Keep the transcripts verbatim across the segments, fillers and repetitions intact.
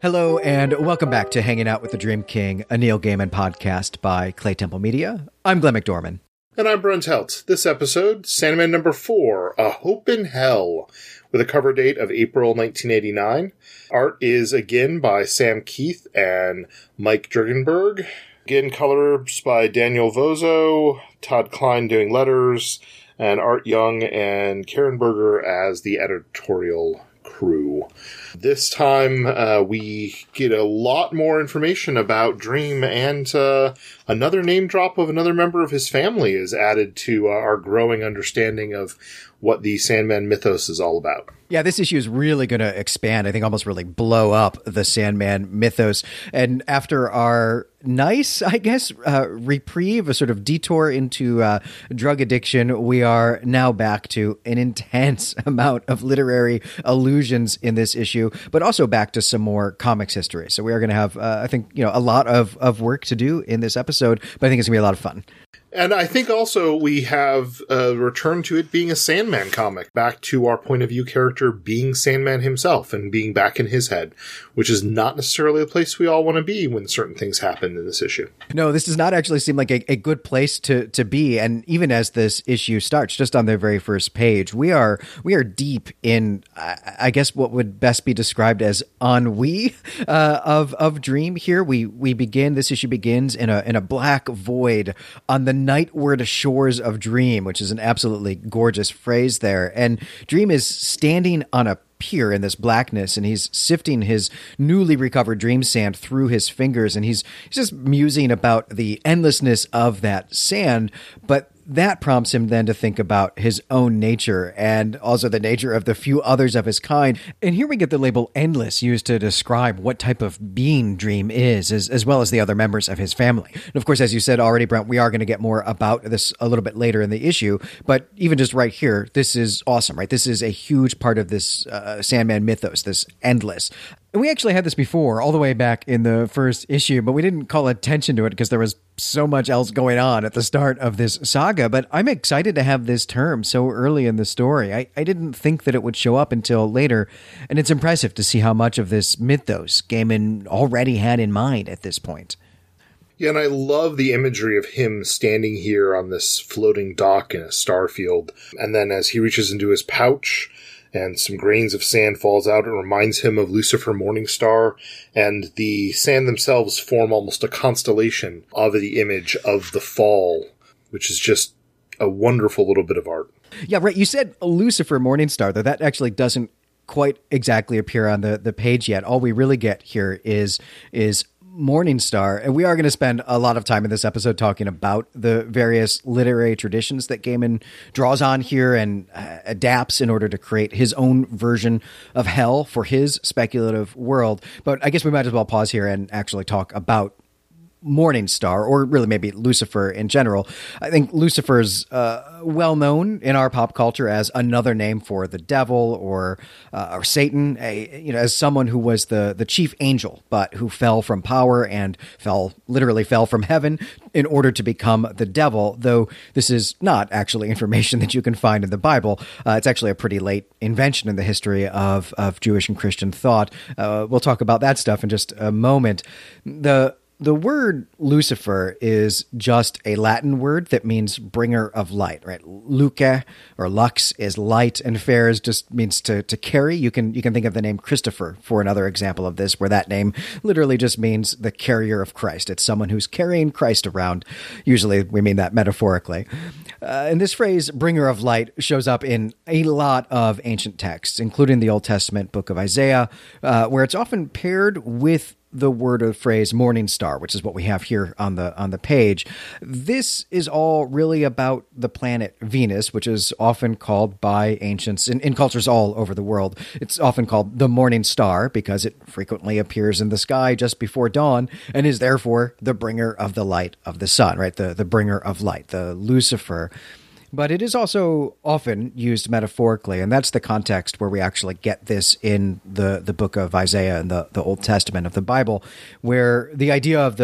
Hello, and welcome back to Hanging Out with the Dream King, a Neil Gaiman podcast by Clay Temple Media. I'm Glenn McDorman. And I'm Brent Helt. This episode, Sandman number four, A Hope in Hell, with a cover date of April nineteen eighty-nine. Art is again by Sam Keith and Mike Dringenberg. Again, colors by Daniel Vozo, Todd Klein doing letters, and Art Young and Karen Berger as the editorial crew. This time, uh, we get a lot more information about Dream, and uh, another name drop of another member of his family is added to uh, our growing understanding of what the Sandman mythos is all about. Yeah, this issue is really going to expand, I think almost really blow up the Sandman mythos. And after our nice, I guess, uh, reprieve, a sort of detour into uh, drug addiction, we are now back to an intense amount of literary allusions in this issue, but also back to some more comics history. So we are going to have, uh, I think, you know, a lot of, of work to do in this episode, but I think it's going to be a lot of fun. And I think also we have a return to it being a Sandman comic, back to our point of view character being Sandman himself and being back in his head, which is not necessarily a place we all want to be when certain things happen in this issue. No, this does not actually seem like a, a good place to, to be. And even as this issue starts, just on the very first page, we are we are deep in, I, I guess, what would best be described as ennui uh, of of Dream here. We we begin, this issue begins in a in a black void on the nightward shores of Dream, which is an absolutely gorgeous phrase there. And Dream is standing on a pier in this blackness, and he's sifting his newly recovered dream sand through his fingers, and he's, he's just musing about the endlessness of that sand. But that prompts him then to think about his own nature and also the nature of the few others of his kind. And here we get the label endless used to describe what type of being Dream is, as, as well as the other members of his family. And of course, as you said already, Brent, we are going to get more about this a little bit later in the issue. But even just right here, this is awesome, right? This is a huge part of this uh, Sandman mythos, this endless. And we actually had this before, all the way back in the first issue, but we didn't call attention to it because there was so much else going on at the start of this saga. But I'm excited to have this term so early in the story. I, I didn't think that it would show up until later, and it's impressive to see how much of this mythos Gaiman already had in mind at this point. Yeah, and I love the imagery of him standing here on this floating dock in a star field, and then as he reaches into his pouch, and some grains of sand falls out, it reminds him of Lucifer Morningstar, and the sand themselves form almost a constellation of the image of the fall, which is just a wonderful little bit of art. Yeah, right. You said Lucifer Morningstar, though that actually doesn't quite exactly appear on the, the page yet. All we really get here is is Morningstar, and we are going to spend a lot of time in this episode talking about the various literary traditions that Gaiman draws on here and uh, adapts in order to create his own version of hell for his speculative world. But I guess we might as well pause here and actually talk about Morningstar, or really maybe Lucifer in general. I think Lucifer's uh, well known in our pop culture as another name for the devil or uh, or Satan, a, you know, as someone who was the the chief angel, but who fell from power and fell literally fell from heaven in order to become the devil. Though this is not actually information that you can find in the Bible. Uh, it's actually a pretty late invention in the history of of Jewish and Christian thought. Uh, we'll talk about that stuff in just a moment. The The word Lucifer is just a Latin word that means bringer of light, right? Luce or lux is light, and fares just means to to carry. You can you can think of the name Christopher for another example of this, where that name literally just means the carrier of Christ. It's someone who's carrying Christ around. Usually we mean that metaphorically. Uh, and this phrase, bringer of light, shows up in a lot of ancient texts, including the Old Testament book of Isaiah, uh, where it's often paired with the word or phrase morning star, which is what we have here on the on the page. This is all really about the planet Venus, which is often called by ancients in, in cultures all over the world. It's often called the morning star because it frequently appears in the sky just before dawn and is therefore the bringer of the light of the sun, right? The, the bringer of light, the Lucifer. But it is also often used metaphorically, and that's the context where we actually get this in the, the book of Isaiah and the, the Old Testament of the Bible, where the idea of the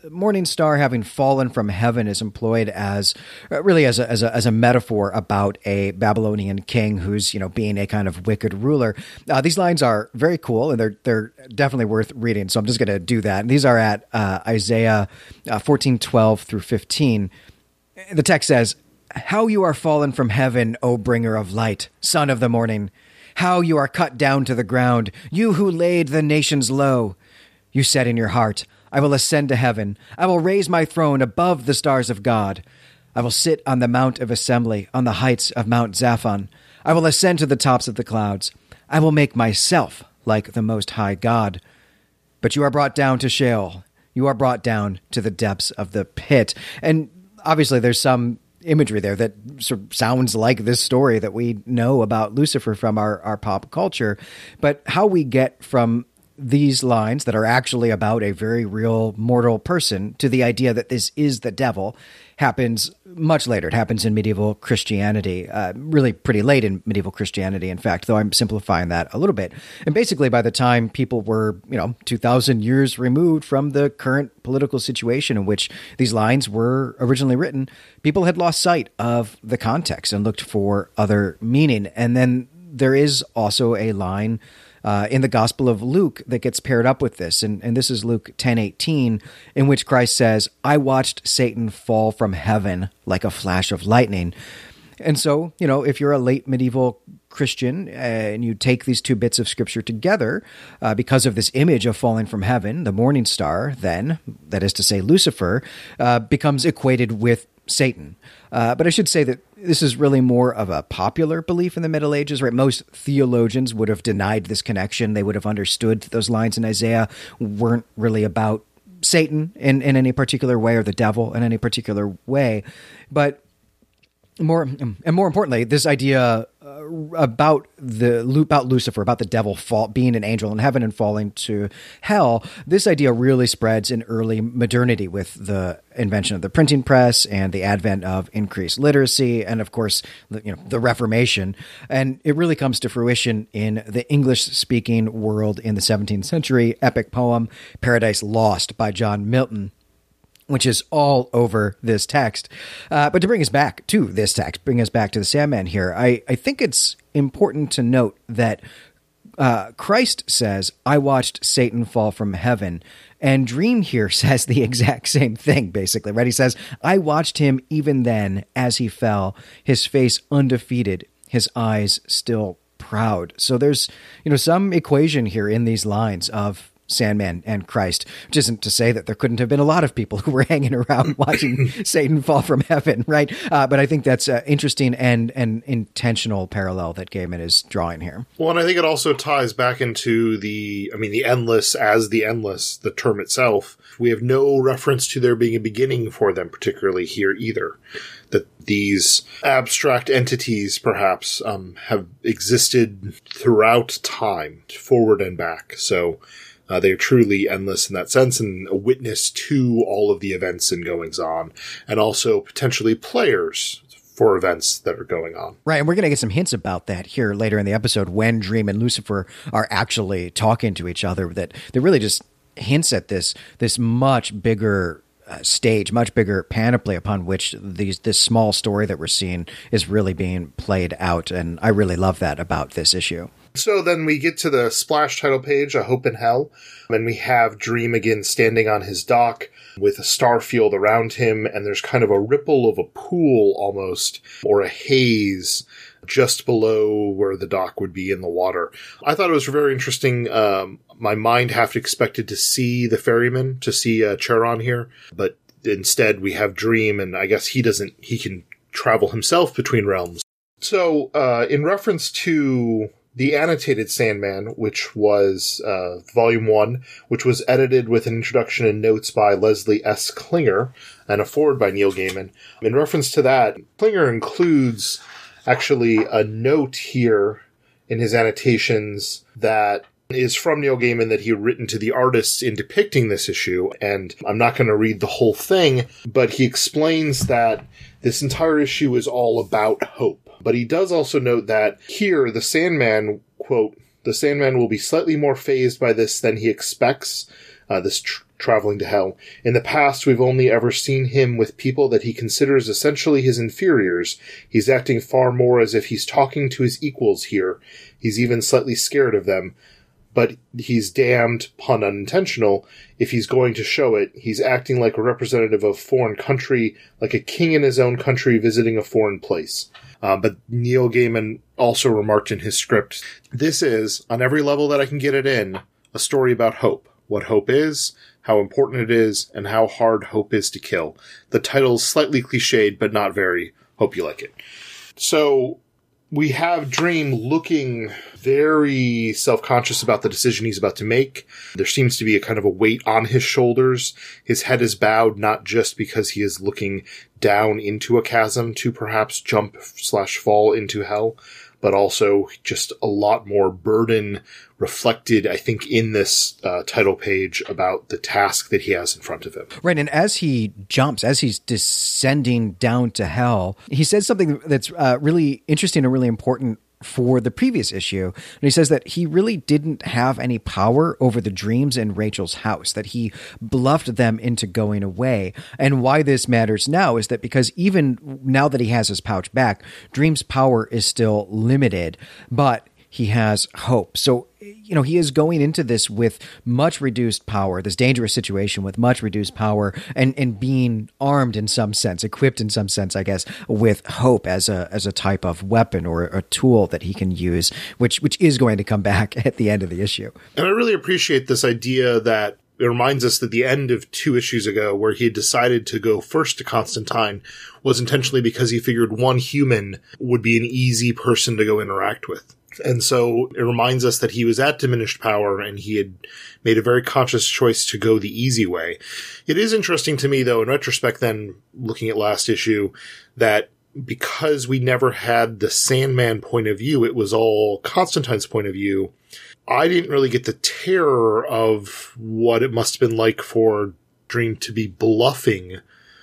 morning star having fallen from heaven is employed as uh, really as a, as a as a metaphor about a Babylonian king who's, you know, being a kind of wicked ruler. Uh, these lines are very cool, and they're they're definitely worth reading. So I'm just going to do that. And these are at uh, Isaiah uh, fourteen twelve through fifteen. The text says, "How you are fallen from heaven, O bringer of light, son of the morning! How you are cut down to the ground, you who laid the nations low! You said in your heart, I will ascend to heaven. I will raise my throne above the stars of God. I will sit on the mount of assembly, on the heights of Mount Zaphon. I will ascend to the tops of the clouds. I will make myself like the Most High God. But you are brought down to Sheol. You are brought down to the depths of the pit." And obviously there's some imagery there that sort of sounds like this story that we know about Lucifer from our, our pop culture. But how we get from these lines that are actually about a very real mortal person to the idea that this is the devil happens much later. It happens in medieval Christianity, uh, really pretty late in medieval Christianity, in fact, though I'm simplifying that a little bit. And basically by the time people were, you know, two thousand years removed from the current political situation in which these lines were originally written, people had lost sight of the context and looked for other meaning. And then there is also a line Uh, in the Gospel of Luke that gets paired up with this. And, and this is Luke ten eighteen, in which Christ says, "I watched Satan fall from heaven like a flash of lightning." And so, you know, if you're a late medieval Christian uh, and you take these two bits of scripture together, uh, because of this image of falling from heaven, the morning star then, that is to say Lucifer, uh, becomes equated with Satan. Uh, but I should say that this is really more of a popular belief in the Middle Ages, right? Most theologians would have denied this connection. They would have understood that those lines in Isaiah weren't really about Satan in, in any particular way, or the devil in any particular way. But more and more importantly, this idea uh, about the about Lucifer, about the devil fall, being an angel in heaven and falling to hell, this idea really spreads in early modernity with the invention of the printing press and the advent of increased literacy, and of course, you know, the Reformation. And it really comes to fruition in the English-speaking world in the seventeenth century epic poem Paradise Lost by John Milton, which is all over this text. Uh, but to bring us back to this text, bring us back to the Sandman here, I, I think it's important to note that uh, Christ says, "I watched Satan fall from heaven." And Dream here says the exact same thing, basically, right? He says, "I watched him even then as he fell, his face undefeated, his eyes still proud." So there's, you know, some equation here in these lines of Sandman and Christ, which isn't to say that there couldn't have been a lot of people who were hanging around watching Satan fall from heaven, right? Uh, but I think that's an interesting and an intentional parallel that Gaiman is drawing here. Well, and I think it also ties back into the, I mean, the endless as the endless, the term itself. We have no reference to there being a beginning for them, particularly here either. That these abstract entities, perhaps, um, have existed throughout time, forward and back. So Uh, they are truly endless in that sense, and a witness to all of the events and goings on, and also potentially players for events that are going on. Right, and we're going to get some hints about that here later in the episode when Dream and Lucifer are actually talking to each other, that that really just hints at this this much bigger uh, stage, much bigger panoply upon which these this small story that we're seeing is really being played out, and I really love that about this issue. So then we get to the splash title page, A Hope in Hell, and we have Dream again standing on his dock with a star field around him, and there's kind of a ripple of a pool almost, or a haze just below where the dock would be in the water. I thought it was very interesting. Um, my mind half expected to see the ferryman, to see uh, Charon here, but instead we have Dream, and I guess he doesn't, he can travel himself between realms. So uh, in reference to the annotated Sandman, which was uh, volume one, which was edited with an introduction and notes by Leslie S. Klinger and a foreword by Neil Gaiman. In reference to that, Klinger includes actually a note here in his annotations that is from Neil Gaiman that he had written to the artists in depicting this issue. And I'm not going to read the whole thing, but he explains that this entire issue is all about hope. But he does also note that here, the Sandman, quote, "The Sandman will be slightly more fazed by this than he expects. Uh, this tr- traveling to hell. In the past, we've only ever seen him with people that he considers essentially his inferiors. He's acting far more as if he's talking to his equals here. He's even slightly scared of them. But he's damned, pun unintentional, if he's going to show it. He's acting like a representative of a foreign country, like a king in his own country visiting a foreign place. Uh, but Neil Gaiman also remarked in his script, this is, on every level that I can get it in, a story about hope. What hope is, how important it is, and how hard hope is to kill. The title's slightly cliched, but not very. Hope you like it. So we have Dream looking very self-conscious about the decision he's about to make. There seems to be a kind of a weight on his shoulders. His head is bowed, not just because he is looking down into a chasm to perhaps jump slash fall into hell, but also just a lot more burden reflected, I think, in this uh, title page about the task that he has in front of him. Right, and as he jumps, as he's descending down to hell, he says something that's uh, really interesting and really important for the previous issue. And he says that he really didn't have any power over the dreams in Rachel's house, that he bluffed them into going away. And why this matters now is that because even now that he has his pouch back, Dream's power is still limited, but he has hope. So, you know, he is going into this with much reduced power, this dangerous situation with much reduced power, and, and being armed in some sense, equipped in some sense, I guess, with hope as a as a type of weapon or a tool that he can use, which which is going to come back at the end of the issue. And I really appreciate this idea that it reminds us that the end of two issues ago, where he had decided to go first to Constantine, was intentionally because he figured one human would be an easy person to go interact with. And so it reminds us that he was at diminished power and he had made a very conscious choice to go the easy way. It is interesting to me, though, in retrospect, then looking at last issue, that because we never had the Sandman point of view, it was all Constantine's point of view. I didn't really get the terror of what it must have been like for Dream to be bluffing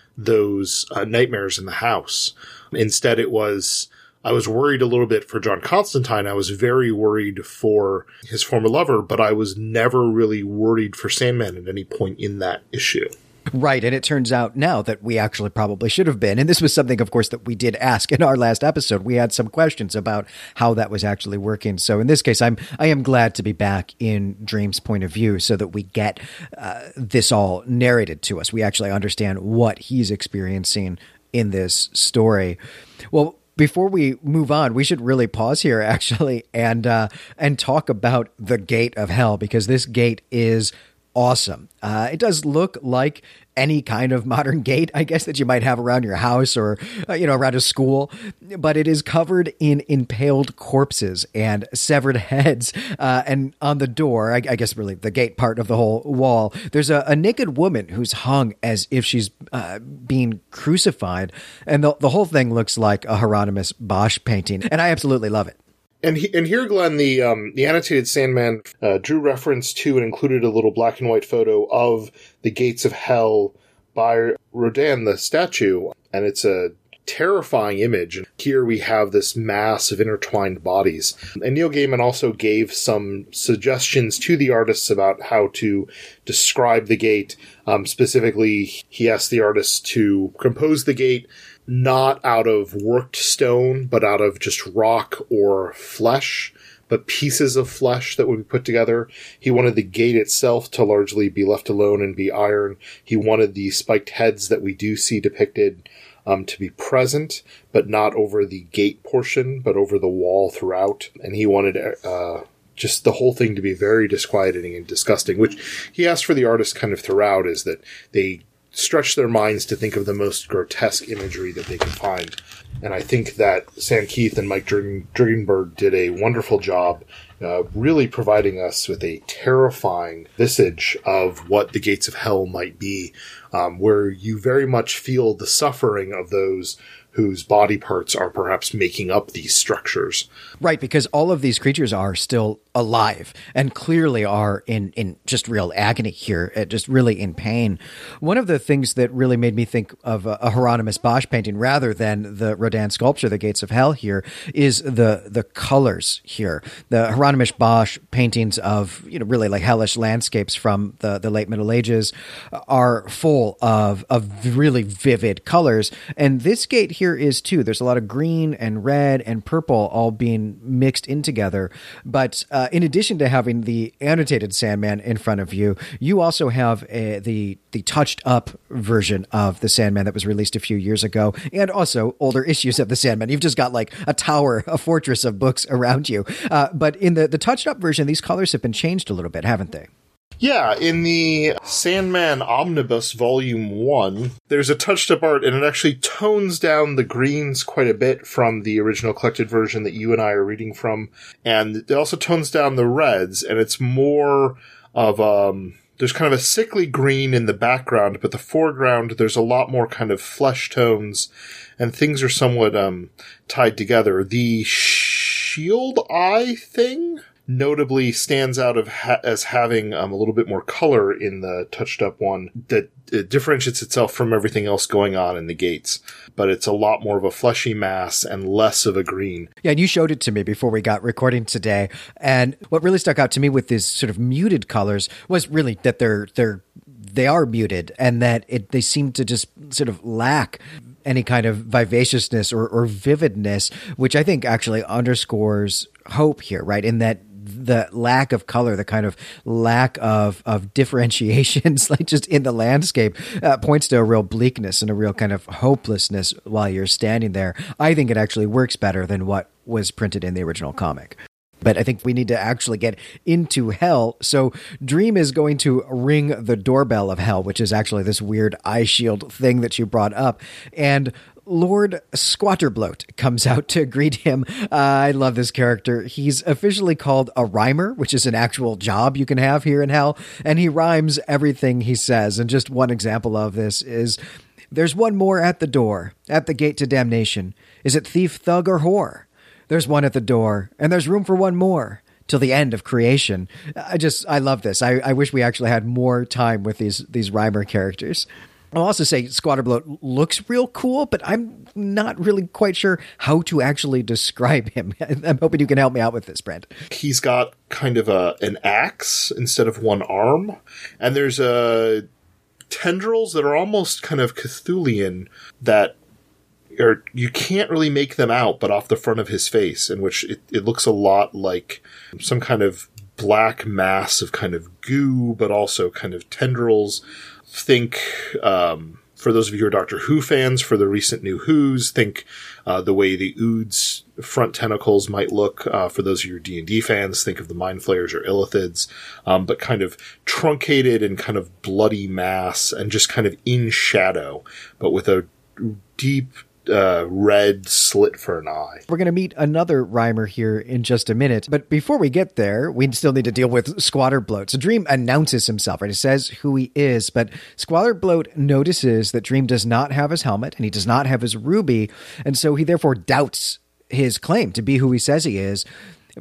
those uh, nightmares in the house. Instead, it was, I was worried a little bit for John Constantine. I was very worried for his former lover, but I was never really worried for Sandman at any point in that issue. Right, and it turns out now that we actually probably should have been. And this was something, of course, that we did ask in our last episode. We had some questions about how that was actually working. So in this case, I'm I am glad to be back in Dream's point of view so that we get uh, this all narrated to us. We actually understand what he's experiencing in this story. Well, before we move on, we should really pause here, actually, and uh, and talk about the Gate of Hell, because this gate is awesome. Uh, it does look like any kind of modern gate, I guess, that you might have around your house or, uh, you know, around a school, but it is covered in impaled corpses and severed heads. Uh, and on the door, I, I guess really the gate part of the whole wall, there's a, a naked woman who's hung as if she's uh, being crucified. And the, the whole thing looks like a Hieronymus Bosch painting. And I absolutely love it. And he, and here, Glenn, the um, the annotated Sandman uh, drew reference to and included a little black and white photo of the Gates of Hell by Rodin, the statue, and it's a terrifying image. And here we have this mass of intertwined bodies. And Neil Gaiman also gave some suggestions to the artists about how to describe the gate. Um, specifically, he asked the artists to compose the gate not out of worked stone, but out of just rock or flesh, but pieces of flesh that would be put together. He wanted the gate itself to largely be left alone and be iron. He wanted the spiked heads that we do see depicted um, to be present, but not over the gate portion, but over the wall throughout. And he wanted uh, just the whole thing to be very disquieting and disgusting, which he asked for the artists kind of throughout, is that they stretch their minds to think of the most grotesque imagery that they could find. And I think that Sam Keith and Mike Dringenberg did a wonderful job uh, really providing us with a terrifying visage of what the Gates of Hell might be, um, where you very much feel the suffering of those whose body parts are perhaps making up these structures. Right, because all of these creatures are still alive and clearly are in, in just real agony here, just really in pain. One of the things that really made me think of a, a Hieronymus Bosch painting rather than the Rodin sculpture, The Gates of Hell, here is the the colors here. The Hieronymus Bosch paintings of, you know, really like hellish landscapes from the, the late Middle Ages are full of, of really vivid colors. And this gate here is too. There's a lot of green and red and purple all being mixed in together. But uh, in addition to having the annotated Sandman in front of you, you also have a, the the touched up version of the Sandman that was released a few years ago, and also older issues of the Sandman. You've just got like a tower, a fortress of books around you. Uh, but in the, the touched up version, these colors have been changed a little bit, haven't they? Yeah, in the Sandman Omnibus Volume one, there's a touched-up art, and it actually tones down the greens quite a bit from the original collected version that you and I are reading from, and it also tones down the reds, and it's more of, um, there's kind of a sickly green in the background, but the foreground, there's a lot more kind of flesh tones, and things are somewhat um, tied together. The shield eye thing notably stands out of ha- as having um, a little bit more color in the touched up one that it differentiates itself from everything else going on in the gates, but it's a lot more of a fleshy mass and less of a green. Yeah, and you showed it to me before we got recording today, and what really stuck out to me with these sort of muted colors was really that they're they're they are muted, and that it they seem to just sort of lack any kind of vivaciousness or, or vividness, which I think actually underscores hope here, right? In that the lack of color, the kind of lack of, of differentiations, like just in the landscape, uh, points to a real bleakness and a real kind of hopelessness while you're standing there. I think it actually works better than what was printed in the original comic. But I think we need to actually get into hell. So Dream is going to ring the doorbell of hell, which is actually this weird eye shield thing that you brought up. And Lord Squatterbloat comes out to greet him. Uh, I love this character. He's officially called a rhymer, which is an actual job you can have here in hell. And he rhymes everything he says. And just one example of this is, there's one more at the door, at the gate to damnation. Is it thief, thug, or whore? There's one at the door, and there's room for one more till the end of creation. I just, I love this. I, I wish we actually had more time with these these rhymer characters. I'll also say Squatterbloat looks real cool, but I'm not really quite sure how to actually describe him. I'm hoping you can help me out with this, Brent. He's got kind of a an axe instead of one arm, and there's a tendrils that are almost kind of Cthulian that or you can't really make them out, but off the front of his face, in which it, it looks a lot like some kind of black mass of kind of goo, but also kind of tendrils. Think, um, for those of you who are Doctor Who fans, for the recent new Who's, think uh, the way the Ood's front tentacles might look. Uh, for those of you who are D and D fans, think of the Mind Flayers or Illithids, um, but kind of truncated and kind of bloody mass and just kind of in shadow, but with a deep Uh, red slit for an eye. We're going to meet another rhymer here in just a minute, but before we get there, we still need to deal with Squatterbloat. So Dream announces himself, right? He says who he is, but Squatterbloat notices that Dream does not have his helmet and he does not have his ruby, and so he therefore doubts his claim to be who he says he is.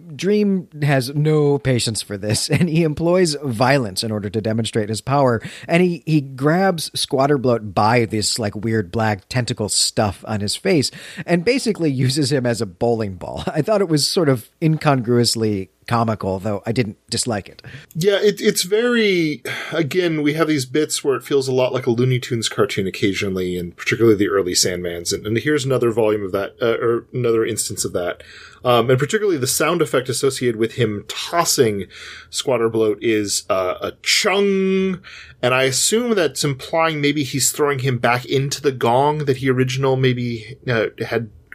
Dream has no patience for this, and he employs violence in order to demonstrate his power. And he, he grabs Squatterbloat by this like weird black tentacle stuff on his face and basically uses him as a bowling ball. I thought it was sort of incongruously comical, though I didn't dislike it. Yeah, it, it's very, again, we have these bits where it feels a lot like a Looney Tunes cartoon occasionally, and particularly the early Sandmans. And, and here's another volume of that, uh, or another instance of that. Um, and particularly the sound effect associated with him tossing Squatterbloat is uh, a chung, and I assume that's implying maybe he's throwing him back into the gong that he original maybe uh, had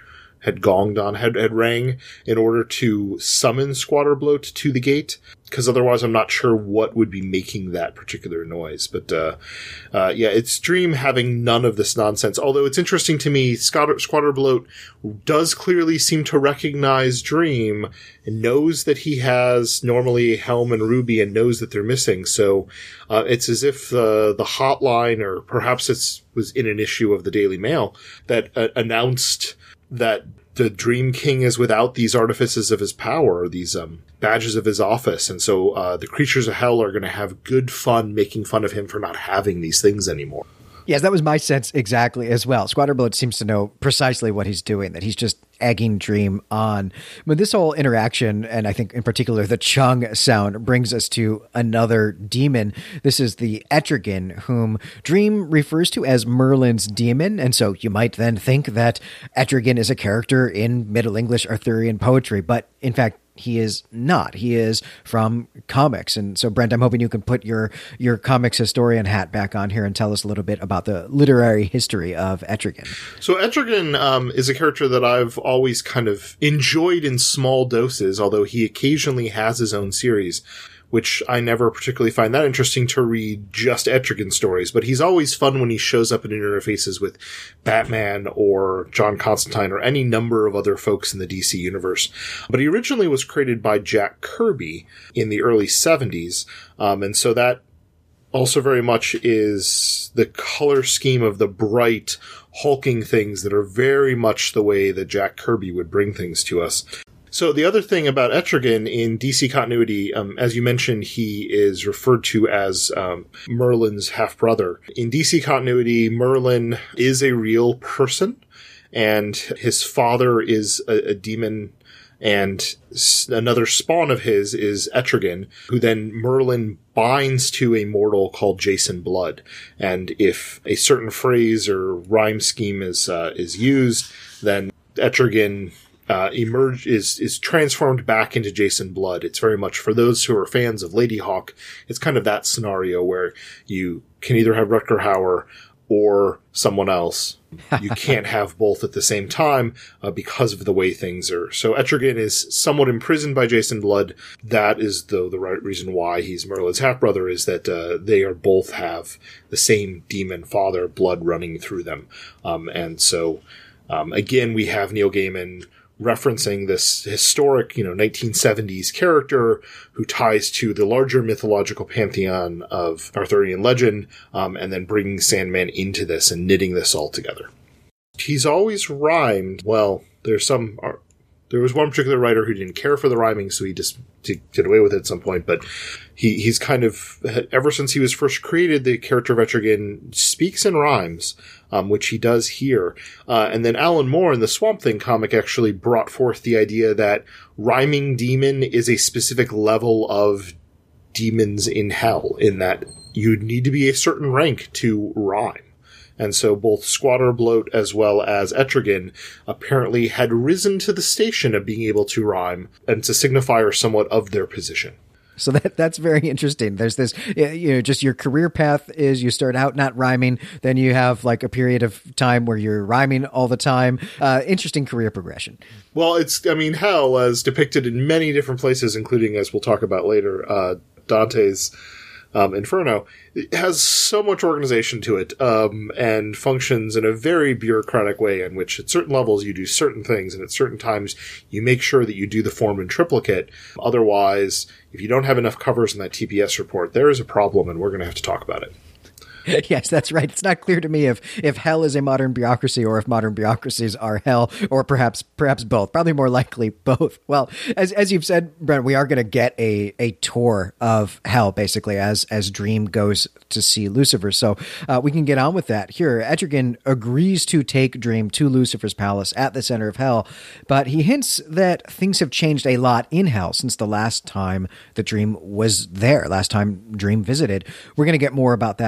had gonged on, had, had rang in order to summon Squatter Bloat to the gate. Because otherwise I'm not sure what would be making that particular noise. But, uh, uh, yeah, it's Dream having none of this nonsense. Although it's interesting to me, Squatter, Squatter Bloat does clearly seem to recognize Dream and knows that he has normally Helm and Ruby and knows that they're missing. So, uh, it's as if, uh, the hotline, or perhaps it was in an issue of the Daily Mail, that uh, announced that the Dream King is without these artifices of his power, these um, badges of his office. And so uh, the creatures of hell are going to have good fun making fun of him for not having these things anymore. Yes, that was my sense exactly as well. Squatter Bloat seems to know precisely what he's doing, that he's just egging Dream on. But this whole interaction, and I think in particular the chung sound, brings us to another demon. This is the Etrigan, whom Dream refers to as Merlin's demon. And so you might then think that Etrigan is a character in Middle English Arthurian poetry, but in fact, he is not. He is from comics. And so, Brent, I'm hoping you can put your, your comics historian hat back on here and tell us a little bit about the literary history of Etrigan. So Etrigan um, is a character that I've always kind of enjoyed in small doses, although he occasionally has his own series, which I never particularly find that interesting to read just Etrigan stories. But he's always fun when he shows up in interfaces with Batman or John Constantine or any number of other folks in the D C universe. But he originally was created by Jack Kirby in the early seventies. Um, and so that also very much is the color scheme of the bright, hulking things that are very much the way that Jack Kirby would bring things to us. So the other thing about Etrigan in D C continuity, um, as you mentioned, he is referred to as um, Merlin's half-brother. In D C continuity, Merlin is a real person, and his father is a, a demon, and another spawn of his is Etrigan, who then Merlin binds to a mortal called Jason Blood. And if a certain phrase or rhyme scheme is uh, is used, then Etrigan Uh, emerge is is transformed back into Jason Blood. It's very much, for those who are fans of Ladyhawke, it's kind of that scenario where you can either have Rutger Hauer or someone else. You can't have both at the same time uh, because of the way things are. So Etrigan is somewhat imprisoned by Jason Blood. That is the the right reason why he's Merlin's half-brother, is that uh, they are both have the same demon father, blood running through them. Um, and so, um, again, we have Neil Gaiman referencing this historic, you know, nineteen seventies character who ties to the larger mythological pantheon of Arthurian legend, um, and then bringing Sandman into this and knitting this all together. He's always rhymed. Well, there's some, uh, there was one particular writer who didn't care for the rhyming, so he just did away with it at some point, but he, he's kind of, ever since he was first created, the character of Etrigan speaks in rhymes, um, which he does here. Uh, and then Alan Moore in the Swamp Thing comic actually brought forth the idea that rhyming demon is a specific level of demons in hell, in that you need to be a certain rank to rhyme. And so both Squatter Bloat as well as Etrigan apparently had risen to the station of being able to rhyme, and it's a signifier somewhat of their position. So that that's very interesting. There's this, you know, just your career path is you start out not rhyming, then you have like a period of time where you're rhyming all the time. Uh, interesting career progression. Well, it's, I mean, hell, as depicted in many different places, including, as we'll talk about later, uh, Dante's Um, Inferno, it has so much organization to it, um, and functions in a very bureaucratic way, in which at certain levels you do certain things, and at certain times you make sure that you do the form in triplicate. Otherwise, if you don't have enough covers in that T P S report, there is a problem, and we're going to have to talk about it. Yes, that's right. It's not clear to me if, if hell is a modern bureaucracy or if modern bureaucracies are hell, or perhaps perhaps both. Probably more likely both. Well, as as you've said, Brent, we are going to get a a tour of hell, basically, as as Dream goes to see Lucifer. So uh, we can get on with that. Here, Etrigan agrees to take Dream to Lucifer's palace at the center of hell, but he hints that things have changed a lot in hell since the last time the Dream was there, last time Dream visited. We're going to get more about that in just a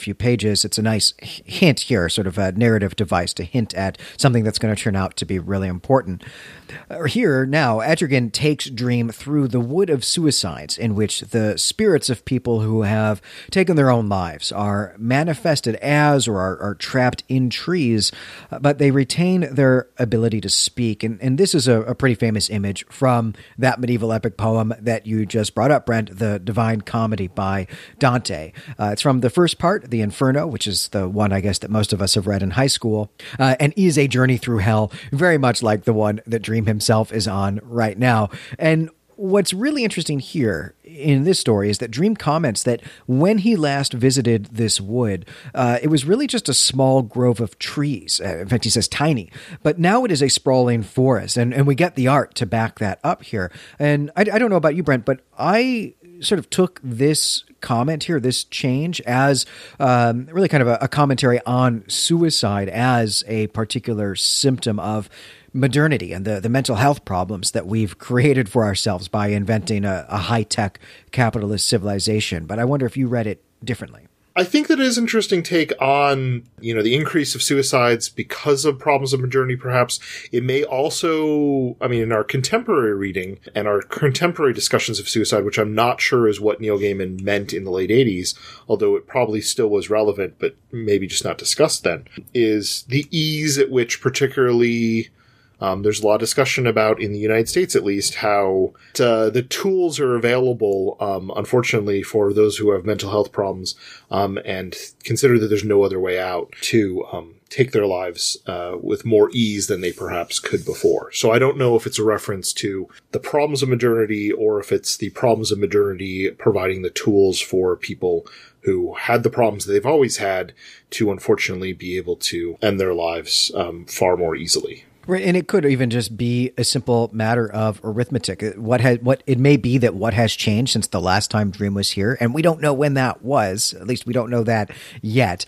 few pages. It's a nice hint here, sort of a narrative device to hint at something that's going to turn out to be really important. Uh, here, now, Etrigan takes Dream through the Wood of Suicides, in which the spirits of people who have taken their own lives are manifested as or are, are trapped in trees, uh, but they retain their ability to speak. And, and this is a, a pretty famous image from that medieval epic poem that you just brought up, Brent, the Divine Comedy by Dante. Uh, it's from the first part, the Inferno, which is the one, I guess, that most of us have read in high school, uh, and is a journey through hell, very much like the one that Dream himself is on right now. And what's really interesting here in this story is that Dream comments that when he last visited this wood, uh, it was really just a small grove of trees. Uh, in fact, he says tiny. But now it is a sprawling forest, and, and we get the art to back that up here. And I, I don't know about you, Brent, but I sort of took this comment here, this change, as um, really kind of a, a commentary on suicide as a particular symptom of modernity and the, the mental health problems that we've created for ourselves by inventing a, a high-tech capitalist civilization. But I wonder if you read it differently. I think that is an interesting take on, you know, the increase of suicides because of problems of modernity, perhaps. It may also, I mean, in our contemporary reading and our contemporary discussions of suicide, which I'm not sure is what Neil Gaiman meant in the late eighties, although it probably still was relevant, but maybe just not discussed then, is the ease at which particularly... Um, there's a lot of discussion about, in the United States at least, how uh, the tools are available, um, unfortunately, for those who have mental health problems, um, and consider that there's no other way out to um, take their lives uh, with more ease than they perhaps could before. So I don't know if it's a reference to the problems of modernity or if it's the problems of modernity providing the tools for people who had the problems that they've always had to, unfortunately, be able to end their lives um, far more easily. Right, and it could even just be a simple matter of arithmetic. What has what it may be that what has changed since the last time Dream was here, and we don't know when that was. At least we don't know that yet.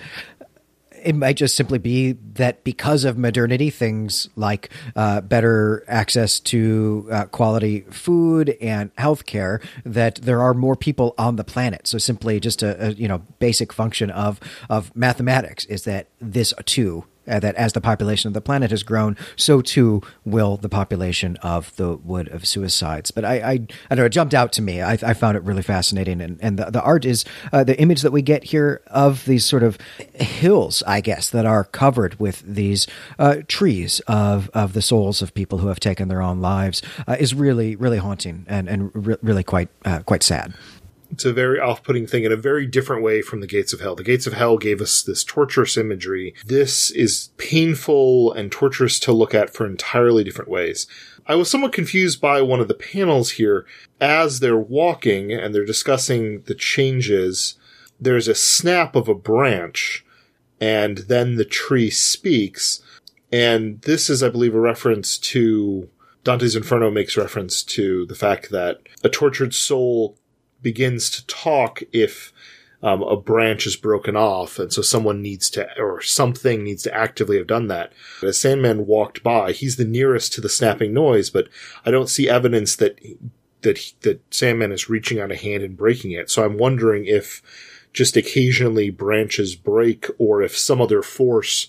It might just simply be that because of modernity, things like uh, better access to uh, quality food and healthcare, that there are more people on the planet. So simply just a, a you know basic function of of mathematics is that this too. Uh, that as the population of the planet has grown, so too will the population of the Wood of Suicides. But I, I, I don't know, it jumped out to me. I, I found it really fascinating. And, and the, the art is uh, the image that we get here of these sort of hills, I guess, that are covered with these uh, trees of, of the souls of people who have taken their own lives uh, is really, really haunting and, and re- really quite, uh, quite sad. It's a very off-putting thing in a very different way from the Gates of Hell. The Gates of Hell gave us this torturous imagery. This is painful and torturous to look at for entirely different ways. I was somewhat confused by one of the panels here. As they're walking and they're discussing the changes, there's a snap of a branch, and then the tree speaks. And this is, I believe, a reference to... Dante's Inferno makes reference to the fact that a tortured soul begins to talk if um, a branch is broken off, and so someone needs to, or something needs to actively have done that. As Sandman walked by, he's the nearest to the snapping noise, but I don't see evidence that that that Sandman is reaching out a hand and breaking it. So I'm wondering if just occasionally branches break, or if some other force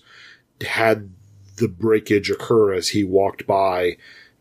had the breakage occur as he walked by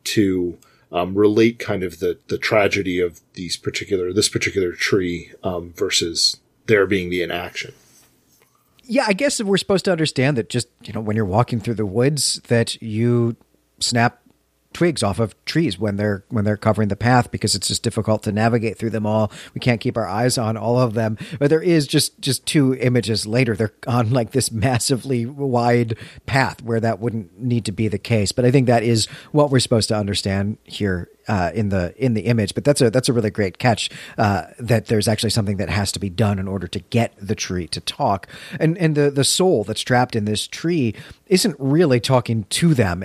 to Um, relate kind of the, the tragedy of these particular, this particular tree, um, versus there being the inaction. Yeah, I guess we're supposed to understand that just, you know, when you're walking through the woods that you snap twigs off of trees when they're when they're covering the path because it's just difficult to navigate through them all. We can't keep our eyes on all of them. But there is just just two images later. They're on like this massively wide path where that wouldn't need to be the case. But I think that is what we're supposed to understand here uh, in the in the image. But that's a that's a really great catch uh, that there's actually something that has to be done in order to get the tree to talk. And and the the soul that's trapped in this tree isn't really talking to them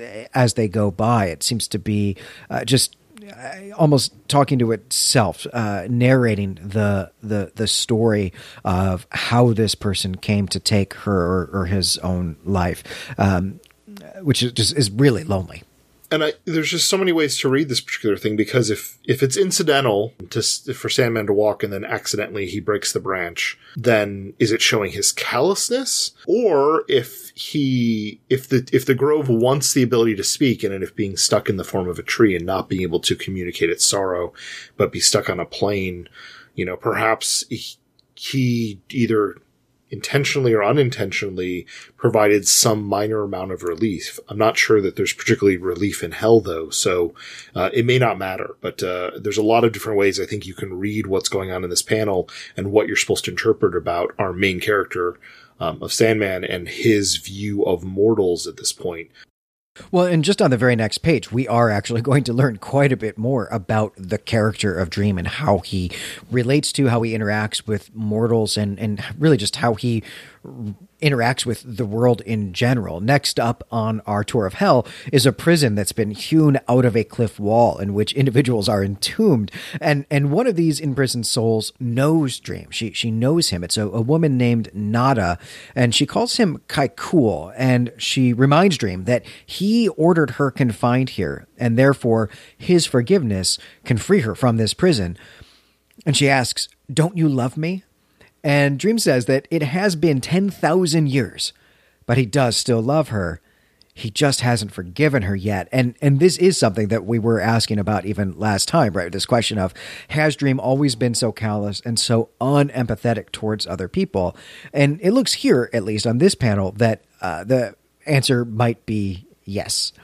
as they go by. It seems to be uh, just almost talking to itself, uh, narrating the, the the story of how this person came to take her or, or his own life, um, which is just is really lonely. And I, there's just so many ways to read this particular thing, because if, if it's incidental to, for Sandman to walk and then accidentally he breaks the branch, then is it showing his callousness? Or if he, if the, if the grove wants the ability to speak, and if being stuck in the form of a tree and not being able to communicate its sorrow, but be stuck on a plane, you know, perhaps he, he either intentionally or unintentionally provided some minor amount of relief. I'm not sure that there's particularly relief in hell, though, so uh, it may not matter. But uh, there's a lot of different ways I think you can read what's going on in this panel and what you're supposed to interpret about our main character um, of Sandman and his view of mortals at this point. Well, and just on the very next page, we are actually going to learn quite a bit more about the character of Dream and how he relates to, how he interacts with mortals, and, and really just how he interacts with the world in general. Next up on our tour of hell is a prison that's been hewn out of a cliff wall in which individuals are entombed. And and one of these imprisoned souls knows Dream. She she knows him. It's a, a woman named Nada, and she calls him Kaikul, and she reminds Dream that he ordered her confined here, and therefore his forgiveness can free her from this prison. And she asks, "Don't you love me?" And Dream says that it has been ten thousand years, but he does still love her. He just hasn't forgiven her yet. And and this is something that we were asking about even last time, right? This question of, has Dream always been so callous and so unempathetic towards other people? And it looks here, at least on this panel, that uh, the answer might be yes.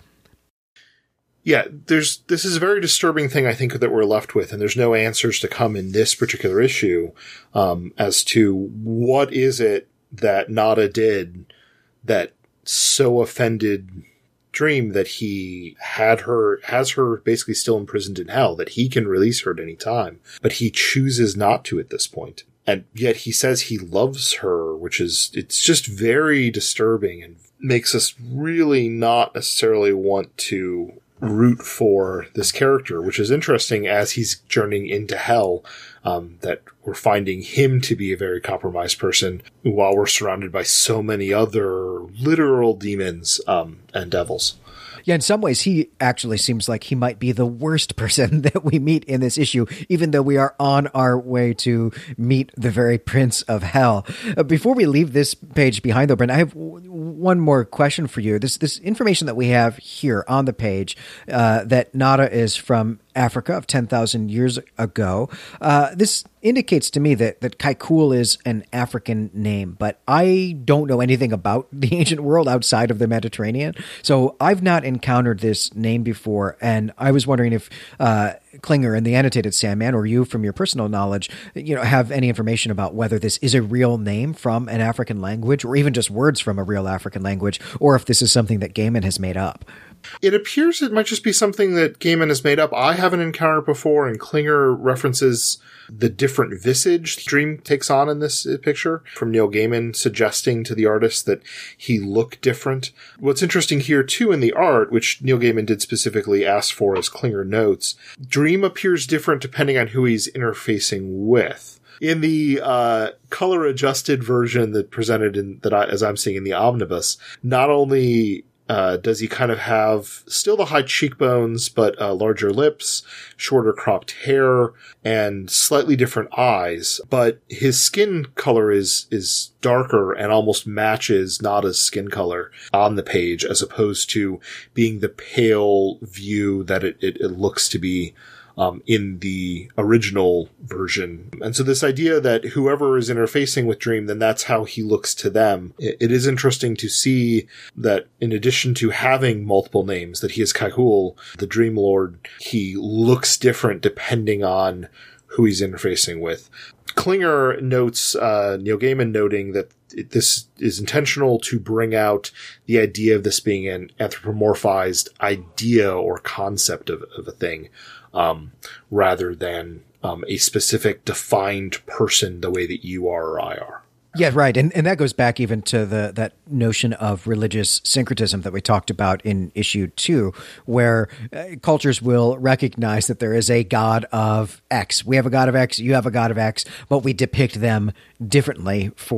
Yeah, there's this is a very disturbing thing, I think, that we're left with, and there's no answers to come in this particular issue um, as to what is it that Nada did that so offended Dream that he had her, has her basically still imprisoned in hell, that he can release her at any time, but he chooses not to at this point. And yet he says he loves her, which is, it's just very disturbing and makes us really not necessarily want to root for this character, which is interesting as he's journeying into hell, um, that we're finding him to be a very compromised person while we're surrounded by so many other literal demons um, and devils. Yeah, in some ways, he actually seems like he might be the worst person that we meet in this issue, even though we are on our way to meet the very Prince of Hell. Uh, before we leave this page behind, though, Brent, I have w- one more question for you. This this information that we have here on the page, uh, that Nada is from Africa of ten thousand years ago. Uh, this indicates to me that, that Kaikul is an African name, but I don't know anything about the ancient world outside of the Mediterranean. So I've not encountered this name before. And I was wondering if uh, Klinger and the Annotated Sandman, or you from your personal knowledge, you know, have any information about whether this is a real name from an African language, or even just words from a real African language, or if this is something that Gaiman has made up. It appears it might just be something that Gaiman has made up. I haven't encountered before, and Klinger references the different visage Dream takes on in this picture from Neil Gaiman, suggesting to the artist that he look different. What's interesting here, too, in the art, which Neil Gaiman did specifically ask for as Klinger notes, Dream appears different depending on who he's interfacing with. In the uh, color-adjusted version that presented in that I, as I'm seeing in the omnibus, not only Uh, does he kind of have still the high cheekbones, but uh, larger lips, shorter cropped hair, and slightly different eyes. But his skin color is is darker and almost matches Nada's skin color on the page, as opposed to being the pale view that it, it, it looks to be Um, in the original version. And so this idea that whoever is interfacing with Dream, then that's how he looks to them. It, it is interesting to see that in addition to having multiple names, that he is Kaikul, the Dream Lord, he looks different depending on who he's interfacing with. Klinger notes, uh, Neil Gaiman noting that it, this is intentional to bring out the idea of this being an anthropomorphized idea or concept of, of a thing. Um, rather than um, a specific defined person the way that you are or I are. Yeah, right. And and that goes back even to the that notion of religious syncretism that we talked about in issue two, where uh, cultures will recognize that there is a god of X. We have a god of X, you have a god of X, but we depict them differently for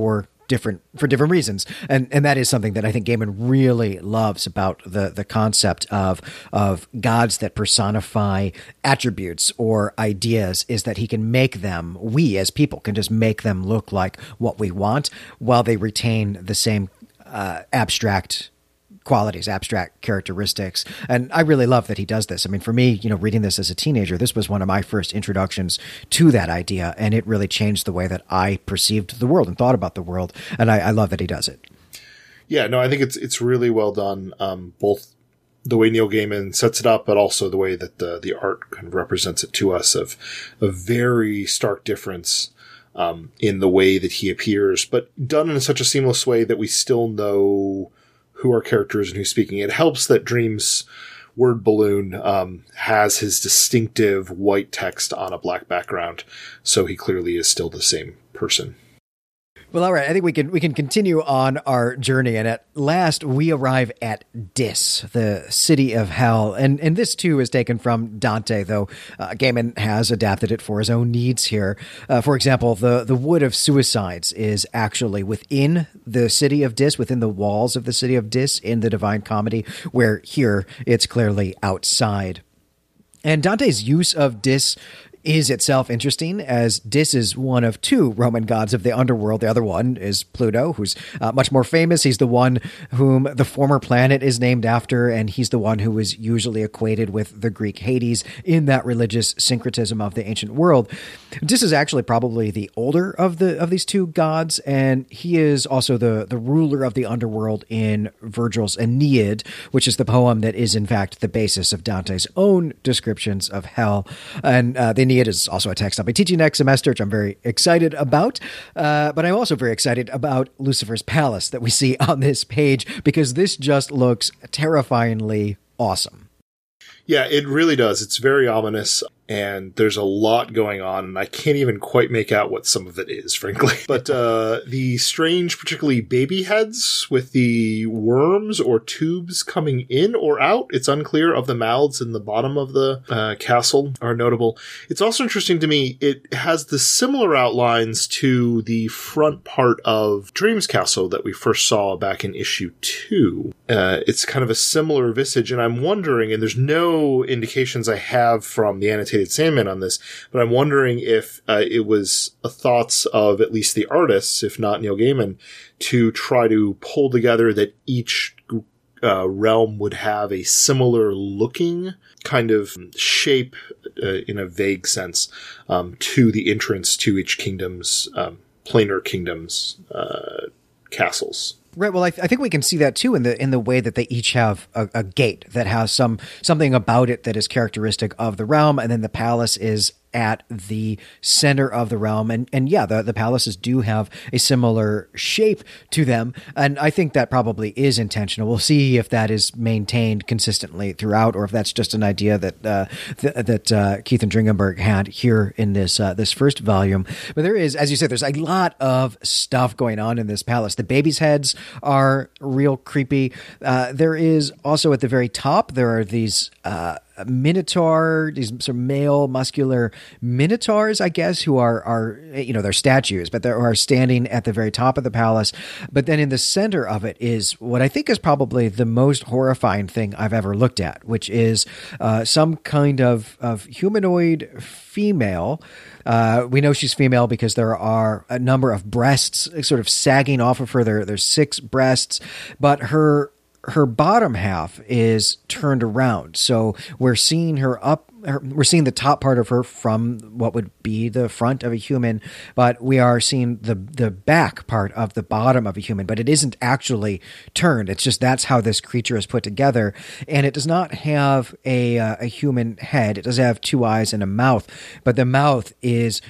different for different reasons, and and that is something that I think Gaiman really loves about the the concept of of gods that personify attributes or ideas, is that he can make them, we as people can just make them look like what we want while they retain the same uh, abstract qualities, abstract characteristics. And I really love that he does this. I mean, for me, you know, reading this as a teenager, this was one of my first introductions to that idea, and it really changed the way that I perceived the world and thought about the world. And I, I love that he does it. Yeah, no, I think it's it's really well done, um, both the way Neil Gaiman sets it up, but also the way that the, the art kind of represents it to us, of a very stark difference um, in the way that he appears, but done in such a seamless way that we still know who are characters and who's speaking. It helps that Dream's word balloon um, has his distinctive white text on a black background, so he clearly is still the same person. Well, all right. I think we can we can continue on our journey, and at last we arrive at Dis, the city of hell, and and this too is taken from Dante, though uh, Gaiman has adapted it for his own needs here. Uh, for example, the the Wood of Suicides is actually within the city of Dis, within the walls of the city of Dis in the Divine Comedy, where here it's clearly outside. And Dante's use of Dis is itself interesting, as Dis is one of two Roman gods of the underworld. The other one is Pluto, who's uh, much more famous. He's the one whom the former planet is named after, and he's the one who is usually equated with the Greek Hades in that religious syncretism of the ancient world. Dis is actually probably the older of the of these two gods, and he is also the, the ruler of the underworld in Virgil's Aeneid, which is the poem that is in fact the basis of Dante's own descriptions of hell. And uh, the Aeneid is also a text I'll be teaching next semester, which I'm very excited about. Uh, but I'm also very excited about Lucifer's Palace that we see on this page, because this just looks terrifyingly awesome. Yeah, it really does. It's very ominous, and there's a lot going on, and I can't even quite make out what some of it is, frankly. But uh, the strange, particularly baby heads with the worms or tubes coming in or out, it's unclear, of the mouths in the bottom of the uh, castle are notable. It's also interesting to me, it has the similar outlines to the front part of Dream's Castle that we first saw back in issue two. Uh, it's kind of a similar visage, and I'm wondering, and there's no indications I have from the annotated Sandman on this, but I'm wondering if uh, it was a thoughts of at least the artists, if not Neil Gaiman, to try to pull together that each uh, realm would have a similar looking kind of shape uh, in a vague sense um, to the entrance to each kingdom's, um, planar kingdom's uh, castles. Right. Well, I, th- I think we can see that too in the in the way that they each have a, a gate that has some something about it that is characteristic of the realm, and then the palace is at the center of the realm. And, and yeah, the, the palaces do have a similar shape to them. And I think that probably is intentional. We'll see if that is maintained consistently throughout, or if that's just an idea that, uh, th- that, uh, Keith and Dringenberg had here in this, uh, this first volume. But there is, as you said, there's a lot of stuff going on in this palace. The babies' heads are real creepy. Uh, there is also at the very top, there are these, uh, minotaur, these sort of male muscular minotaurs, I guess, who are, are, you know, they're statues, but they are standing at the very top of the palace. But then in the center of it is what I think is probably the most horrifying thing I've ever looked at, which is uh, some kind of, of humanoid female. Uh, we know she's female because there are a number of breasts sort of sagging off of her. There, there's six breasts, but her her bottom half is turned around. So we're seeing her up, her, we're seeing the top part of her from what would be the front of a human, but we are seeing the, the back part of the bottom of a human, but it isn't actually turned. It's just, that's how this creature is put together. And it does not have a, uh, a human head. It does have two eyes and a mouth, but the mouth is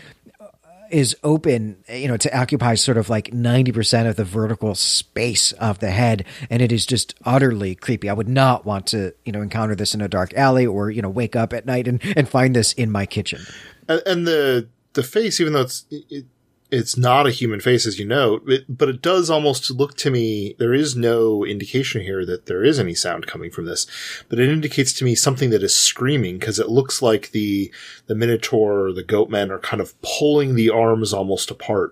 is open, you know, to occupy sort of like ninety percent of the vertical space of the head. And it is just utterly creepy. I would not want to, you know, encounter this in a dark alley, or, you know, wake up at night and, and find this in my kitchen. And, and the, the face, even though it's, it, it's not a human face, as you know, it, but it does almost look to me, there is no indication here that there is any sound coming from this, but it indicates to me something that is screaming, because it looks like the, the minotaur or the goat men are kind of pulling the arms almost apart.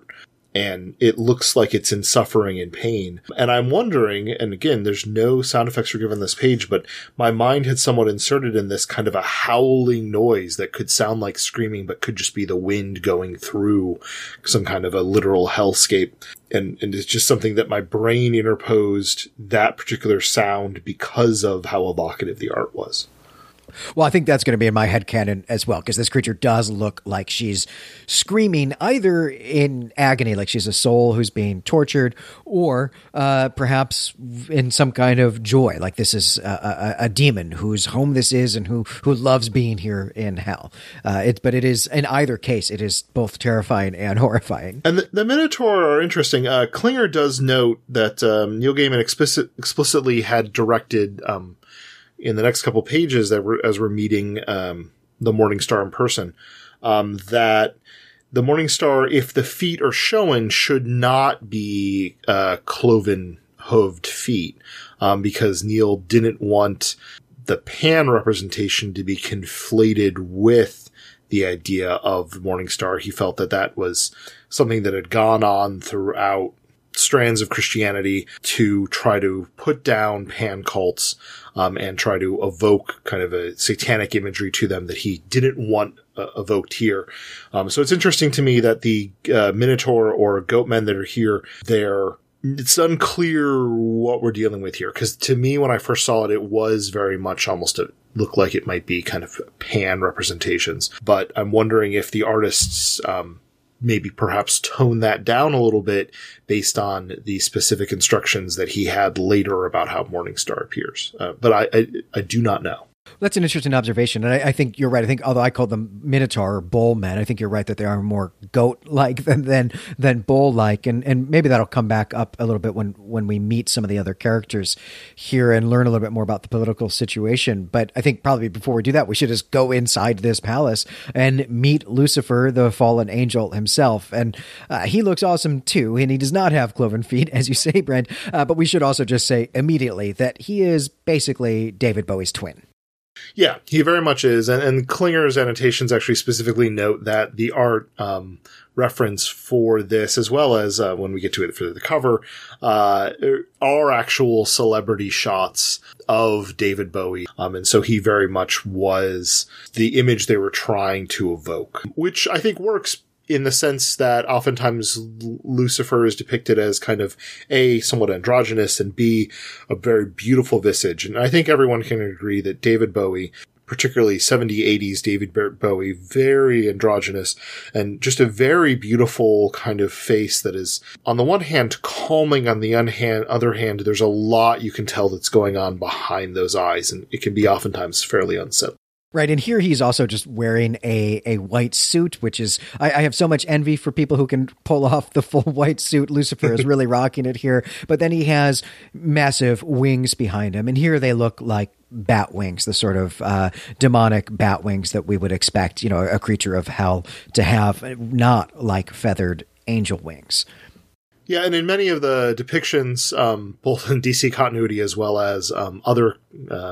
and it looks like it's in suffering and pain. And I'm wondering, and again, there's no sound effects were given on this page, but my mind had somewhat inserted in this kind of a howling noise that could sound like screaming, but could just be the wind going through some kind of a literal hellscape. And, and it's just something that my brain interposed that particular sound because of how evocative the art was. Well, I think that's going to be in my headcanon as well, because this creature does look like she's screaming either in agony, like she's a soul who's being tortured, or uh, perhaps in some kind of joy, like this is a, a, a demon whose home this is and who, who loves being here in hell. Uh, it, but it is, in either case, it is both terrifying and horrifying. And the, the Minotaur are interesting. Uh, Klinger does note that um, Neil Gaiman explicit, explicitly had directed... Um, in the next couple pages that we're, as we're meeting, um, the Morningstar in person, um, that the Morningstar, if the feet are shown, should not be, uh, cloven-hooved feet, um, because Neil didn't want the Pan representation to be conflated with the idea of Morningstar. He felt that that was something that had gone on throughout strands of Christianity to try to put down Pan cults, um, and try to evoke kind of a satanic imagery to them that he didn't want uh, evoked here. Um, so it's interesting to me that the uh, Minotaur or Goatmen that are here, they're it's unclear what we're dealing with here. Because to me, when I first saw it, it was very much almost a, looked like it might be kind of Pan representations. But I'm wondering if the artists um, maybe perhaps tone that down a little bit based on the specific instructions that he had later about how Morningstar appears. Uh, but I, I, I do not know. That's an interesting observation. And I, I think you're right. I think, although I call them Minotaur or bull men, I think you're right that they are more goat-like than than, than bull-like. And, and maybe that'll come back up a little bit when, when we meet some of the other characters here and learn a little bit more about the political situation. But I think probably before we do that, we should just go inside this palace and meet Lucifer, the fallen angel himself. And uh, he looks awesome too. And he does not have cloven feet, as you say, Brent. Uh, but we should also just say immediately that he is basically David Bowie's twin. Yeah, he very much is. And, and Klinger's annotations actually specifically note that the art um, reference for this, as well as uh, when we get to it for the cover, uh, are actual celebrity shots of David Bowie. Um, and so he very much was the image they were trying to evoke, which I think works in the sense that oftentimes Lucifer is depicted as kind of A, somewhat androgynous, and B, a very beautiful visage. And I think everyone can agree that David Bowie, particularly seventies, eighties David Bowie, very androgynous and just a very beautiful kind of face that is, on the one hand, calming. On the other hand, there's a lot you can tell that's going on behind those eyes, and it can be oftentimes fairly unsettling. Right. And here he's also just wearing a, a white suit, which is, I, I have so much envy for people who can pull off the full white suit. Lucifer is really rocking it here. But then he has massive wings behind him. And here they look like bat wings, the sort of uh, demonic bat wings that we would expect, you know, a creature of hell to have, not like feathered angel wings. Yeah, and in many of the depictions, um, both in D C continuity as well as um, other uh,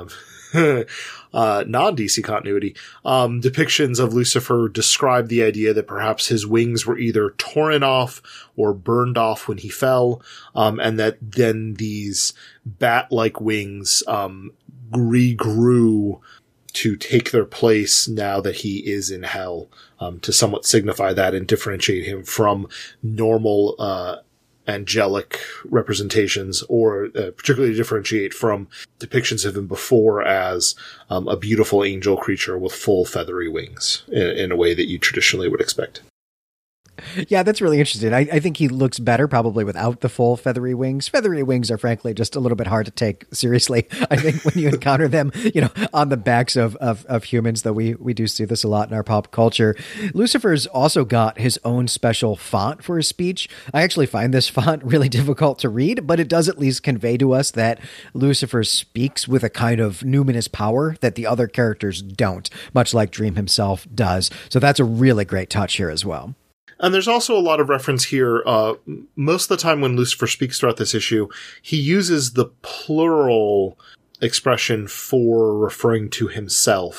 uh, non-D C continuity, um, depictions of Lucifer describe the idea that perhaps his wings were either torn off or burned off when he fell, um, and that then these bat-like wings um, regrew to take their place now that he is in hell, um, to somewhat signify that and differentiate him from normal uh angelic representations, or uh, particularly differentiate from depictions of him before as um, a beautiful angel creature with full feathery wings in, in a way that you traditionally would expect. Yeah, that's really interesting. I, I think he looks better probably without the full feathery wings. Feathery wings are frankly just a little bit hard to take seriously. I think when you encounter them, you know, on the backs of, of, of humans, though we, we do see this a lot in our pop culture. Lucifer's also got his own special font for his speech. I actually find this font really difficult to read, but it does at least convey to us that Lucifer speaks with a kind of numinous power that the other characters don't, much like Dream himself does. So that's a really great touch here as well. And there's also a lot of reference here. Uh, most of the time when Lucifer speaks throughout this issue, he uses the plural expression for referring to himself.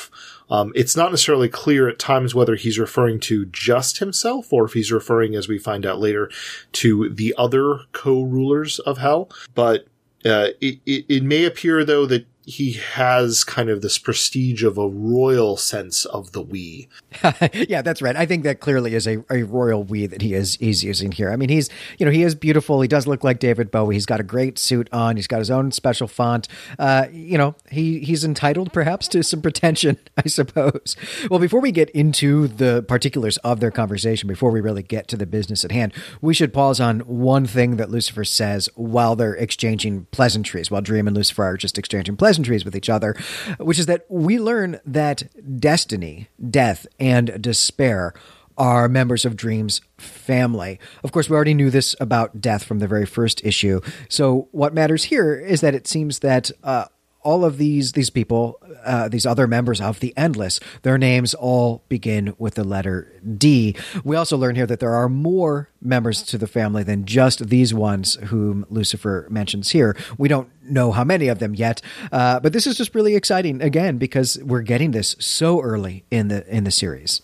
Um, it's not necessarily clear at times whether he's referring to just himself or if he's referring, as we find out later, to the other co-rulers of Hell. But uh, it, it, it may appear, though, that he has kind of this prestige of a royal sense of the we. Yeah, that's right. I think that clearly is a, a royal we that he is he's using here. I mean, he's, you know, he is beautiful. He does look like David Bowie. He's got a great suit on. He's got his own special font. Uh, you know, he he's entitled perhaps to some pretension, I suppose. Well, before we get into the particulars of their conversation, before we really get to the business at hand, we should pause on one thing that Lucifer says while they're exchanging pleasantries, while Dream and Lucifer are just exchanging pleasantries with each other, which is that we learn that destiny, death, and despair are members of Dream's family. Of course, we already knew this about death from the very first issue. So what matters here is that it seems that uh, all of these these people, uh, these other members of the Endless, their names all begin with the letter D. We also learn here that there are more members to the family than just these ones whom Lucifer mentions here. We don't know how many of them yet, uh, but this is just really exciting, again, because we're getting this so early in the in the series.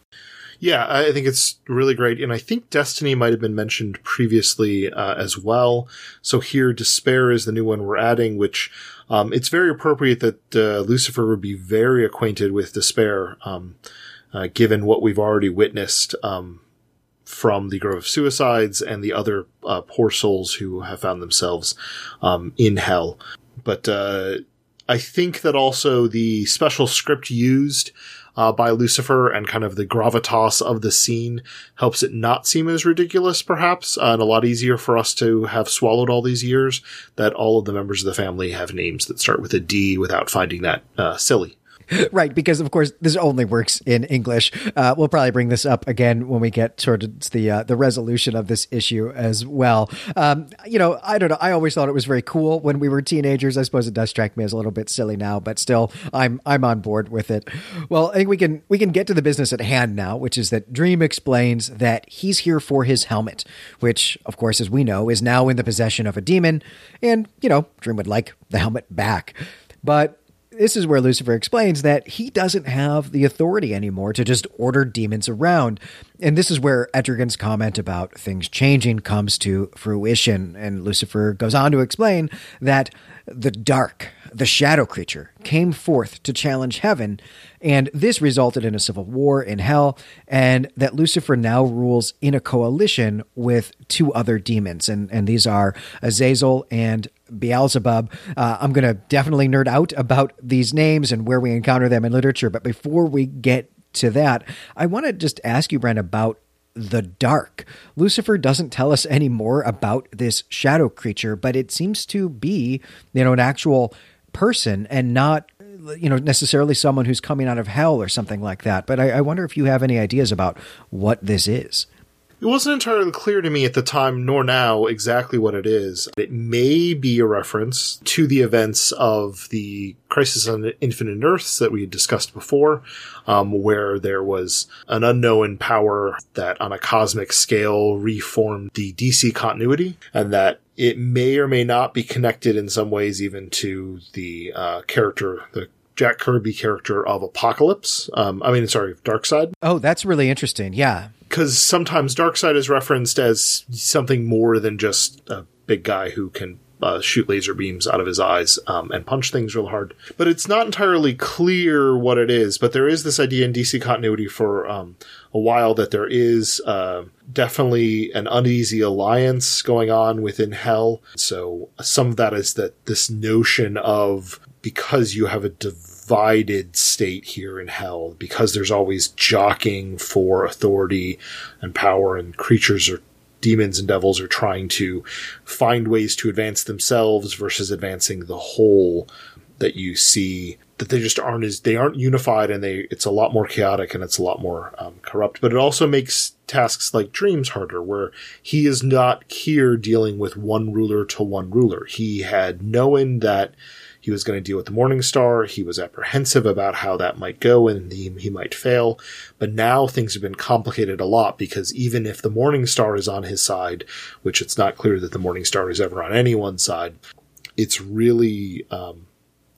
Yeah, I think it's really great. And I think Destiny might have been mentioned previously uh, as well. So here, Despair is the new one we're adding, which um, it's very appropriate that uh, Lucifer would be very acquainted with Despair, um, uh, given what we've already witnessed um, from the Grove of Suicides and the other uh, poor souls who have found themselves um, in hell. But uh, I think that also the special script used Uh, by Lucifer and kind of the gravitas of the scene helps it not seem as ridiculous, perhaps, uh, and a lot easier for us to have swallowed all these years that all of the members of the family have names that start with a D without finding that uh, silly. Right, because of course this only works in English. Uh, we'll probably bring this up again when we get towards the uh, the resolution of this issue as well. Um, you know, I don't know. I always thought it was very cool when we were teenagers. I suppose it does strike me as a little bit silly now, but still, I'm I'm on board with it. Well, I think we can we can get to the business at hand now, which is that Dream explains that he's here for his helmet, which, of course, as we know, is now in the possession of a demon, and you know, Dream would like the helmet back, but this is where Lucifer explains that he doesn't have the authority anymore to just order demons around. And this is where Etrigan's comment about things changing comes to fruition. And Lucifer goes on to explain that the dark, the shadow creature, came forth to challenge heaven, and this resulted in a civil war in hell, and that Lucifer now rules in a coalition with two other demons, and, and these are Azazel and Beelzebub. Uh, I'm going to definitely nerd out about these names and where we encounter them in literature, but before we get to that, I want to just ask you, Brent, about the dark. Lucifer doesn't tell us any more about this shadow creature, but it seems to be, you know, an actual person and not, you know, necessarily someone who's coming out of hell or something like that. But I, I wonder if you have any ideas about what this is. It wasn't entirely clear to me at the time, nor now, exactly what it is. It may be a reference to the events of the Crisis on Infinite Earths that we had discussed before, um, where there was an unknown power that on a cosmic scale reformed the D C continuity, and that it may or may not be connected in some ways even to the uh, character, the Jack Kirby character of Apocalypse. Um, I mean, sorry, Darkseid. Oh, that's really interesting. Yeah. Because sometimes Darkseid is referenced as something more than just a big guy who can uh, shoot laser beams out of his eyes um, and punch things real hard. But it's not entirely clear what it is. But there is this idea in D C continuity for um, a while that there is uh, definitely an uneasy alliance going on within Hell. So some of that is that this notion of, because you have a divided state here in Hell, because there's always jockeying for authority and power, and creatures or demons and devils are trying to find ways to advance themselves versus advancing the whole, that you see that they just aren't as, they aren't unified, and they, it's a lot more chaotic and it's a lot more um, corrupt. But it also makes tasks like Dreams harder, where he is not here dealing with one ruler to one ruler. He had known that he was going to deal with the Morning Star. He was apprehensive about how that might go, and he, he might fail. But now things have been complicated a lot, because even if the Morning Star is on his side, which it's not clear that the Morning Star is ever on anyone's side, it's really um,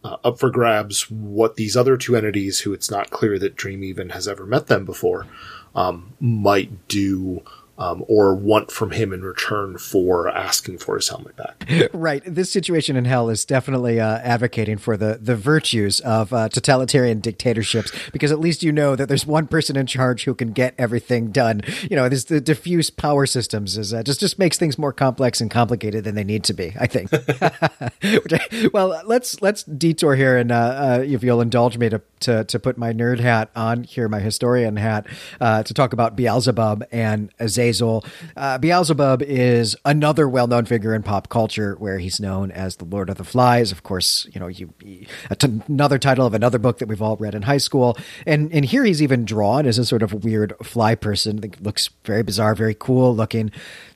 uh, up for grabs what these other two entities, who it's not clear that Dream even has ever met them before, um, might do Um, or want from him in return for asking for his helmet back. Right. This situation in hell is definitely uh, advocating for the, the virtues of uh, totalitarian dictatorships, because at least you know that there's one person in charge who can get everything done. You know, this the diffuse power systems is uh, just just makes things more complex and complicated than they need to be, I think. Which I, well, let's let's detour here, and uh, uh, if you'll indulge me to, to to put my nerd hat on here, my historian hat, uh, to talk about Beelzebub and Azazel. Uh, Beelzebub is another well-known figure in pop culture, where he's known as the Lord of the Flies. Of course, you know, you, you, another title of another book that we've all read in high school. And and here he's even drawn as a sort of weird fly person that looks very bizarre, very cool looking.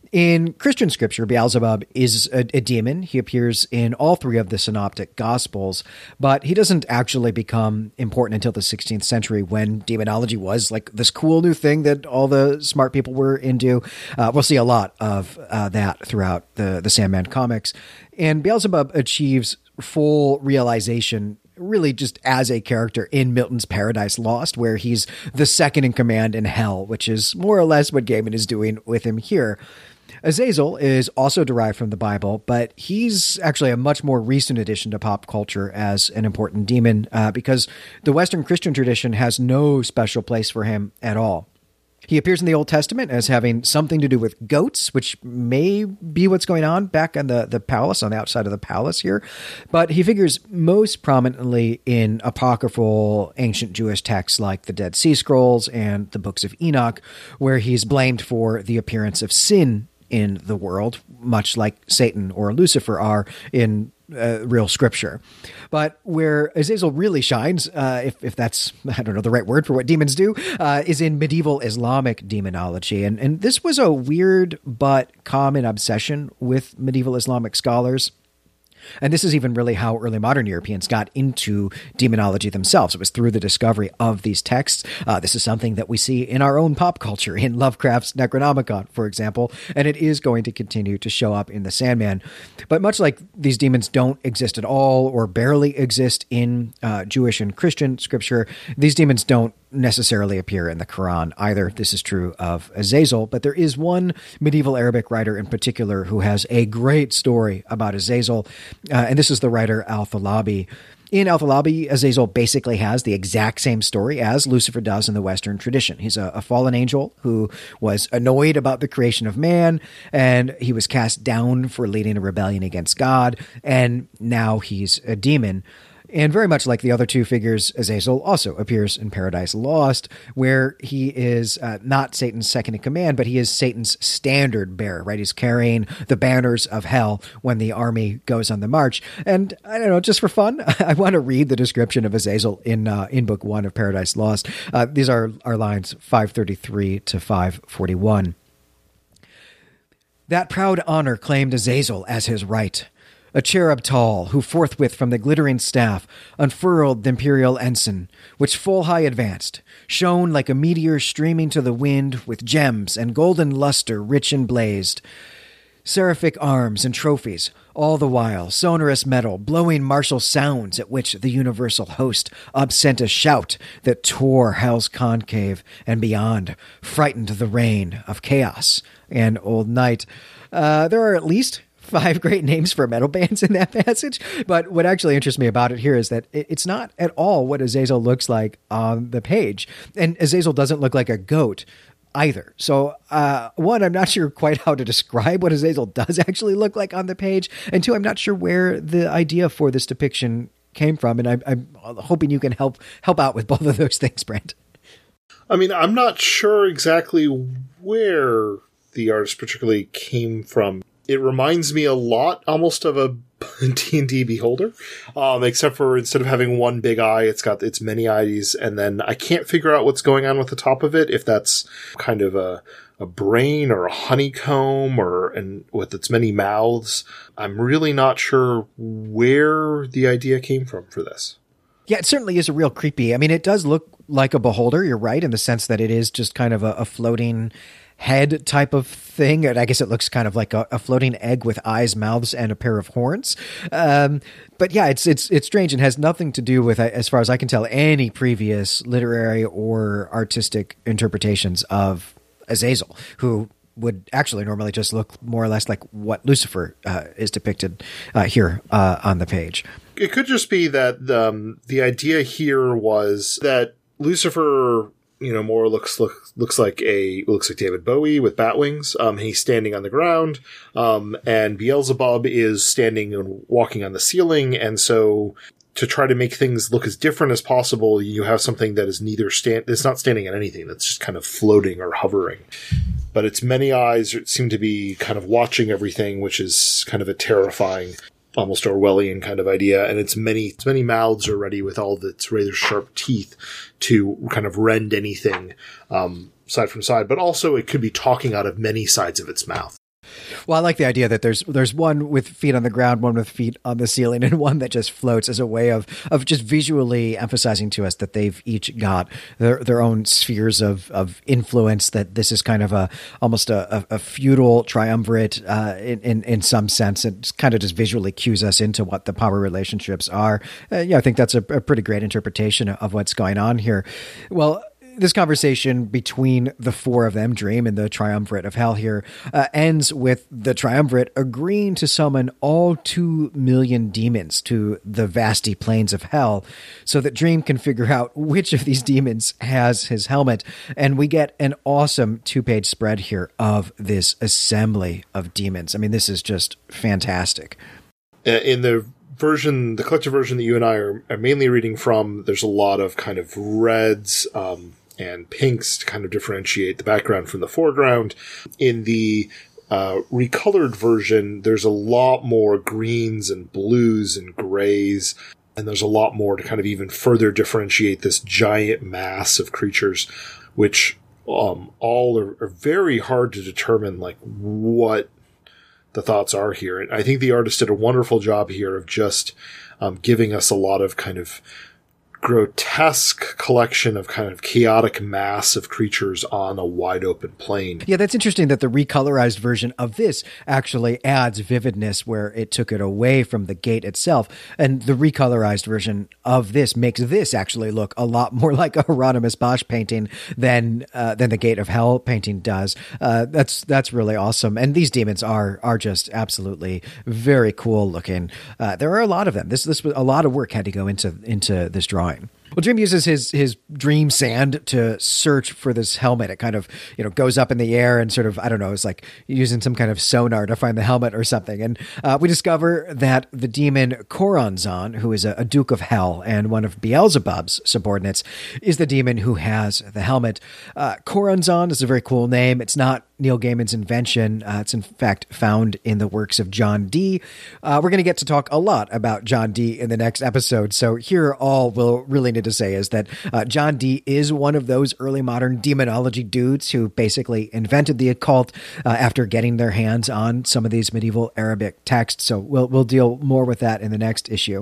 In Christian scripture, Beelzebub is a, a demon. He appears in all three of the synoptic gospels, but he doesn't actually become important until the sixteenth century, when demonology was like this cool new thing that all the smart people were into. Uh, we'll see a lot of uh, that throughout the, the Sandman comics. And Beelzebub achieves full realization really just as a character in Milton's Paradise Lost, where he's the second in command in hell, which is more or less what Gaiman is doing with him here. Azazel is also derived from the Bible, but he's actually a much more recent addition to pop culture as an important demon, uh, because the Western Christian tradition has no special place for him at all. He appears in the Old Testament as having something to do with goats, which may be what's going on back on the, the palace, on the outside of the palace here. But he figures most prominently in apocryphal ancient Jewish texts like the Dead Sea Scrolls and the books of Enoch, where he's blamed for the appearance of sin in the world, much like Satan or Lucifer are in uh, real scripture. But where Azazel really shines, uh, if, if that's, I don't know the right word for what demons do, uh, is in medieval Islamic demonology. And, and this was a weird but common obsession with medieval Islamic scholars. And this is even really how early modern Europeans got into demonology themselves. It was through the discovery of these texts. Uh, this is something that we see in our own pop culture, in Lovecraft's Necronomicon, for example, and it is going to continue to show up in the Sandman. But much like these demons don't exist at all or barely exist in uh, Jewish and Christian scripture, these demons don't necessarily appear in the Quran either. This is true of Azazel, but there is one medieval Arabic writer in particular who has a great story about Azazel, uh, and this is the writer Al-Thalabi. In Al-Thalabi, Azazel basically has the exact same story as Lucifer does in the Western tradition. He's a, a fallen angel who was annoyed about the creation of man, and he was cast down for leading a rebellion against God, and now he's a demon. And very much like the other two figures, Azazel also appears in Paradise Lost, where he is uh, not Satan's second in command, but he is Satan's standard bearer, right? He's carrying the banners of hell when the army goes on the march. And I don't know, just for fun, I want to read the description of Azazel in uh, in book one of Paradise Lost. Uh, these are our lines five thirty-three to five forty-one. That proud honor claimed Azazel as his right. A cherub tall, who forthwith from the glittering staff unfurled the imperial ensign, which full high advanced, shone like a meteor streaming to the wind with gems and golden luster rich and blazed. Seraphic arms and trophies, all the while sonorous metal, blowing martial sounds at which the universal host upsent a shout that tore hell's concave and beyond, frightened the reign of chaos and old night. Uh, there are at least five great names for metal bands in that passage. But what actually interests me about it here is that it's not at all what Azazel looks like on the page. And Azazel doesn't look like a goat either. So, uh, one, I'm not sure quite how to describe what Azazel does actually look like on the page. And two, I'm not sure where the idea for this depiction came from. And I, I'm hoping you can help help out with both of those things, Brent. I mean, I'm not sure exactly where the artist particularly came from. It reminds me a lot almost of a D and D Beholder, um, except for instead of having one big eye, it's got its many eyes, and then I can't figure out what's going on with the top of it, if that's kind of a, a brain or a honeycomb or and with its many mouths. I'm really not sure where the idea came from for this. Yeah, it certainly is a real creepy. I mean, it does look like a beholder, you're right, in the sense that it is just kind of a, a floating head type of thing. And I guess it looks kind of like a, a floating egg with eyes, mouths, and a pair of horns. Um, but yeah, it's it's it's strange and has nothing to do with, as far as I can tell, any previous literary or artistic interpretations of Azazel, who would actually normally just look more or less like what Lucifer uh, is depicted uh, here uh, on the page. It could just be that um, the idea here was that Lucifer, you know, more looks look, looks like a looks like David Bowie with bat wings. Um, he's standing on the ground, um, and Beelzebub is standing and walking on the ceiling. And so, to try to make things look as different as possible, you have something that is neither stand. It's not standing on anything. That's just kind of floating or hovering. But its many eyes seem to be kind of watching everything, which is kind of a terrifying, almost Orwellian kind of idea. And its many, its many mouths are ready with all of its razor sharp teeth to kind of rend anything um, side from side. But also it could be talking out of many sides of its mouth. Well, I like the idea that there's there's one with feet on the ground, one with feet on the ceiling, and one that just floats as a way of of just visually emphasizing to us that they've each got their their own spheres of of influence. That this is kind of a almost a, a, a feudal triumvirate uh, in, in in some sense. It kind of just visually cues us into what the power relationships are. Uh, yeah, I think that's a, a pretty great interpretation of what's going on here. Well, this conversation between the four of them, Dream and the Triumvirate of Hell here, uh, ends with the Triumvirate agreeing to summon all two million demons to the vasty plains of Hell so that Dream can figure out which of these demons has his helmet. And we get an awesome two-page spread here of this assembly of demons. I mean, this is just fantastic. In the version, the collected version that you and I are, are mainly reading from, there's a lot of kind of reds, um, and pinks to kind of differentiate the background from the foreground. In the uh, recolored version, there's a lot more greens and blues and grays, and there's a lot more to kind of even further differentiate this giant mass of creatures, which um, all are, are very hard to determine, like, what the thoughts are here. And I think the artist did a wonderful job here of just um, giving us a lot of kind of grotesque collection of kind of chaotic mass of creatures on a wide open plain. Yeah, that's interesting that the recolorized version of this actually adds vividness where it took it away from the gate itself. And the recolorized version of this makes this actually look a lot more like a Hieronymus Bosch painting than uh, than the Gate of Hell painting does. Uh, that's that's really awesome. And these demons are are just absolutely very cool looking. Uh, there are a lot of them. This this a lot of work had to go into into this drawing. Well, Dream uses his his dream sand to search for this helmet. It kind of, you know, goes up in the air and sort of, I don't know, it's like using some kind of sonar to find the helmet or something. And uh, we discover that the demon Choronzon, who is a, a Duke of Hell and one of Beelzebub's subordinates, is the demon who has the helmet. Uh, Choronzon is a very cool name. It's not Neil Gaiman's invention. Uh, it's in fact found in the works of John Dee. Uh, we're going to get to talk a lot about John Dee in the next episode. So here all we'll really need to say is that uh, John Dee is one of those early modern demonology dudes who basically invented the occult uh, after getting their hands on some of these medieval Arabic texts. So we'll we'll deal more with that in the next issue.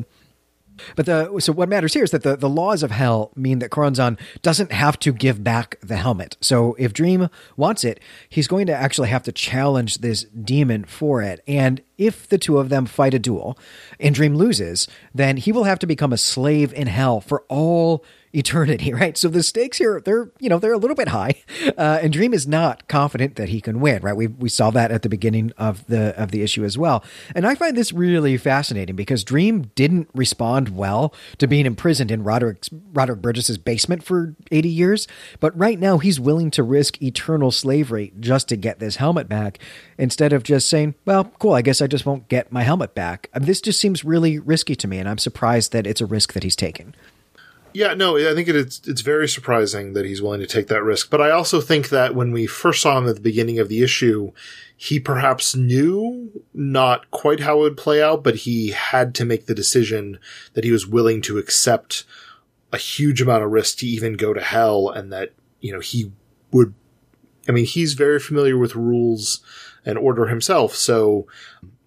But the so what matters here is that the, the laws of hell mean that Choronzon doesn't have to give back the helmet. So if Dream wants it, he's going to actually have to challenge this demon for it. And if the two of them fight a duel and Dream loses, then he will have to become a slave in hell for all eternity, right? So the stakes here, they're, you know, they're a little bit high, uh, and Dream is not confident that he can win, right? We we saw that at the beginning of the of the issue as well. And I find this really fascinating because Dream didn't respond well to being imprisoned in Roderick Roderick Burgess's basement for eighty years, but right now he's willing to risk eternal slavery just to get this helmet back, instead of just saying, well, cool, I guess I just won't get my helmet back. I mean, this just seems really risky to me, and I'm surprised that it's a risk that he's taken. Yeah, no, I think it's it's very surprising that he's willing to take that risk. But I also think that when we first saw him at the beginning of the issue, he perhaps knew not quite how it would play out, but he had to make the decision that he was willing to accept a huge amount of risk to even go to hell, and that, you know, he would, I mean, he's very familiar with rules and order himself, so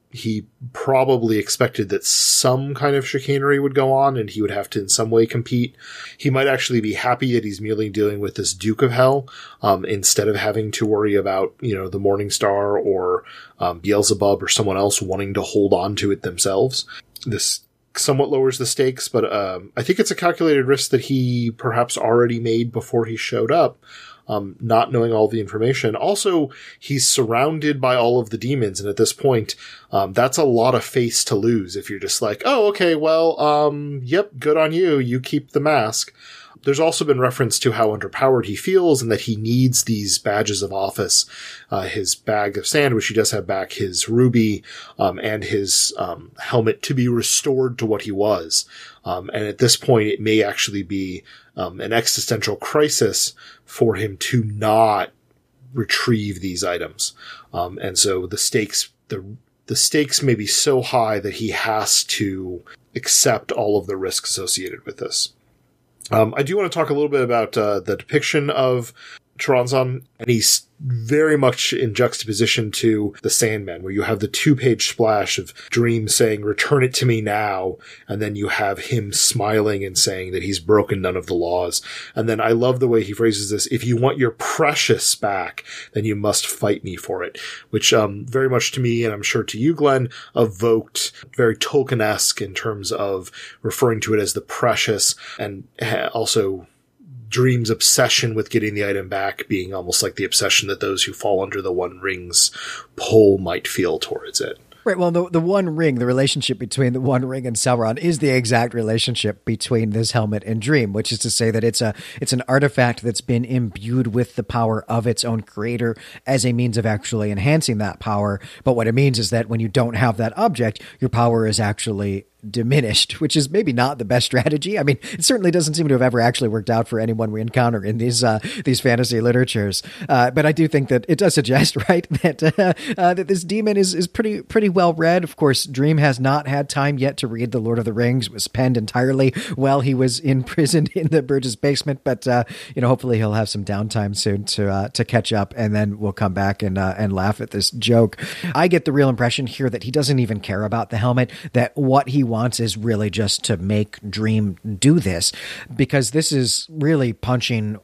he probably expected that some kind of chicanery would go on and he would have to in some way compete. He might actually be happy that he's merely dealing with this Duke of Hell, um, instead of having to worry about, you know, the Morning Star or um, Beelzebub or someone else wanting to hold on to it themselves. This somewhat lowers the stakes, but um, I think it's a calculated risk that he perhaps already made before he showed up. Um, not knowing all the information. Also, he's surrounded by all of the demons. And at this point, um, that's a lot of face to lose if you're just like, oh, okay, well, um, yep, good on you. You keep the mask. There's also been reference to how underpowered he feels and that he needs these badges of office, uh, his bag of sand, which he does have back, his ruby, um, and his, um, helmet to be restored to what he was. Um, and at this point, it may actually be, um, an existential crisis for him to not retrieve these items. Um, and so the stakes, the, the stakes may be so high that he has to accept all of the risk associated with this. Um, I do want to talk a little bit about uh, the depiction of Choronzon, and he's very much in juxtaposition to the Sandman, where you have the two-page splash of Dream saying, "Return it to me now," and then you have him smiling and saying that he's broken none of the laws. And then I love the way he phrases this, "If you want your precious back, then you must fight me for it," which um, very much to me, and I'm sure to you, Glenn, evoked very Tolkien-esque in terms of referring to it as the precious, and also Dream's obsession with getting the item back being almost like the obsession that those who fall under the One Ring's pull might feel towards it. Right. Well, the the One Ring, the relationship between the One Ring and Sauron is the exact relationship between this helmet and Dream, which is to say that it's a it's an artifact that's been imbued with the power of its own creator as a means of actually enhancing that power. But what it means is that when you don't have that object, your power is actually diminished, which is maybe not the best strategy. I mean, it certainly doesn't seem to have ever actually worked out for anyone we encounter in these uh, these fantasy literatures. Uh, but I do think that it does suggest, right, that uh, uh, that this demon is is pretty pretty well read. Of course, Dream has not had time yet to read The Lord of the Rings. It was penned entirely while he was imprisoned in the Burgess basement. But uh, you know, hopefully he'll have some downtime soon to uh, to catch up, and then we'll come back and uh, and laugh at this joke. I get the real impression here that he doesn't even care about the helmet. That what he wants is really just to make Dream do this, because this is really punching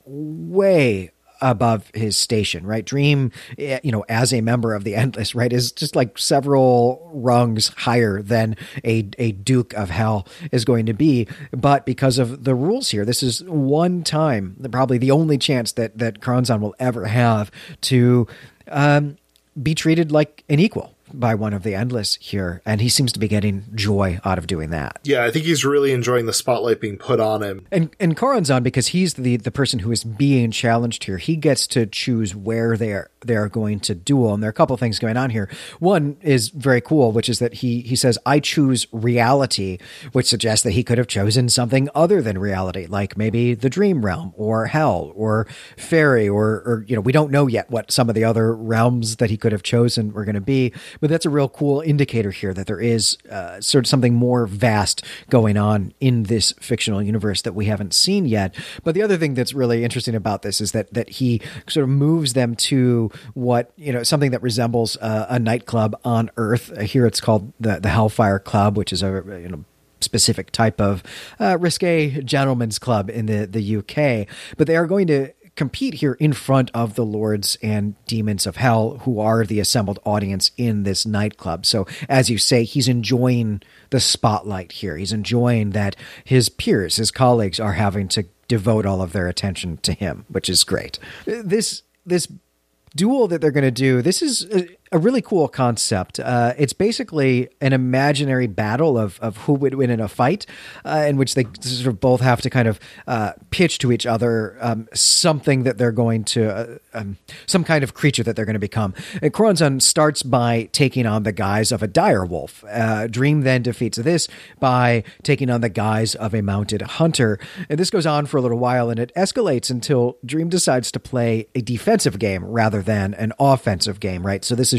way above his station, right? Dream, you know, as a member of the Endless, right, is just like several rungs higher than a, a Duke of Hell is going to be. But because of the rules here, this is one time, probably the only chance that, that Choronzon will ever have to um, be treated like an equal by one of the Endless here, and he seems to be getting joy out of doing that. Yeah, I think he's really enjoying the spotlight being put on him. And and Choronzon, because he's the the person who is being challenged here, he gets to choose where they are they are going to duel. And there are a couple of things going on here. One is very cool, which is that he he says, "I choose reality," which suggests that he could have chosen something other than reality, like maybe the Dream Realm or Hell or Fairy, or or you know, we don't know yet what some of the other realms that he could have chosen were going to be. But that's a real cool indicator here that there is uh, sort of something more vast going on in this fictional universe that we haven't seen yet. But the other thing that's really interesting about this is that that he sort of moves them to what, you know, something that resembles uh, a nightclub on Earth. Uh, here it's called the, the Hellfire Club, which is a, you know, specific type of uh, risque gentleman's club in the, the U K. But they are going to compete here in front of the lords and demons of hell, who are the assembled audience in this nightclub. So as you say, he's enjoying the spotlight here. He's enjoying that his peers, his colleagues, are having to devote all of their attention to him, which is great. This, this duel that they're going to do, this is a, a really cool concept. Uh, it's basically an imaginary battle of, of who would win in a fight, uh, in which they sort of both have to kind of uh, pitch to each other um, something that they're going to, uh, um, some kind of creature that they're going to become. And Choronzon starts by taking on the guise of a dire wolf. Uh, Dream then defeats this by taking on the guise of a mounted hunter. And this goes on for a little while, and it escalates until Dream decides to play a defensive game rather than an offensive game, right? So this is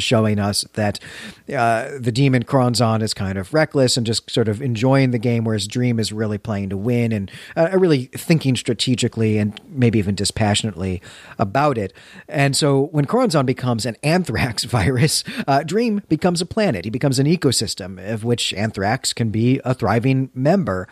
showing us that uh, the demon Kronzon is kind of reckless and just sort of enjoying the game, whereas Dream is really playing to win and uh, really thinking strategically and maybe even dispassionately about it. And so when Kronzon becomes an anthrax virus, uh, Dream becomes a planet. He becomes an ecosystem of which anthrax can be a thriving member.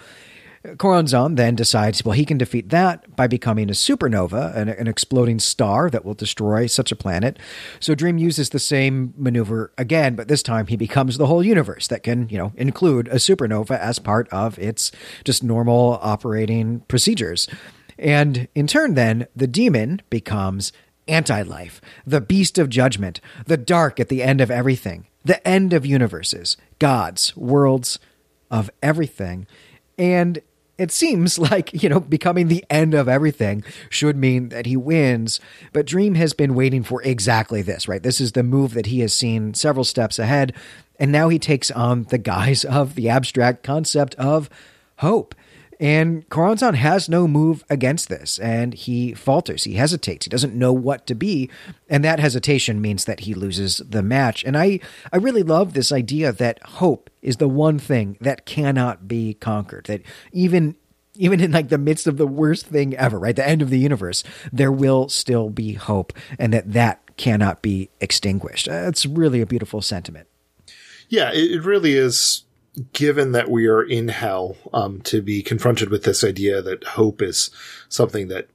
Kronzon then decides, well, he can defeat that by becoming a supernova, an, an exploding star that will destroy such a planet. So Dream uses the same maneuver again, but this time he becomes the whole universe that can, you know, include a supernova as part of its just normal operating procedures. And in turn, then, the demon becomes anti-life, the beast of judgment, the dark at the end of everything, the end of universes, gods, worlds, of everything. And it seems like, you know, becoming the end of everything should mean that he wins, but Dream has been waiting for exactly this, right? This is the move that he has seen several steps ahead, and now he takes on the guise of the abstract concept of hope. And Kronzon has no move against this, and he falters, he hesitates, he doesn't know what to be, and that hesitation means that he loses the match. And I, I really love this idea that hope is the one thing that cannot be conquered, that even even in like the midst of the worst thing ever, right, the end of the universe, there will still be hope, and that that cannot be extinguished. Uh, it's really a beautiful sentiment. Yeah, it, it really is. Given that we are in hell, um, to be confronted with this idea that hope is something that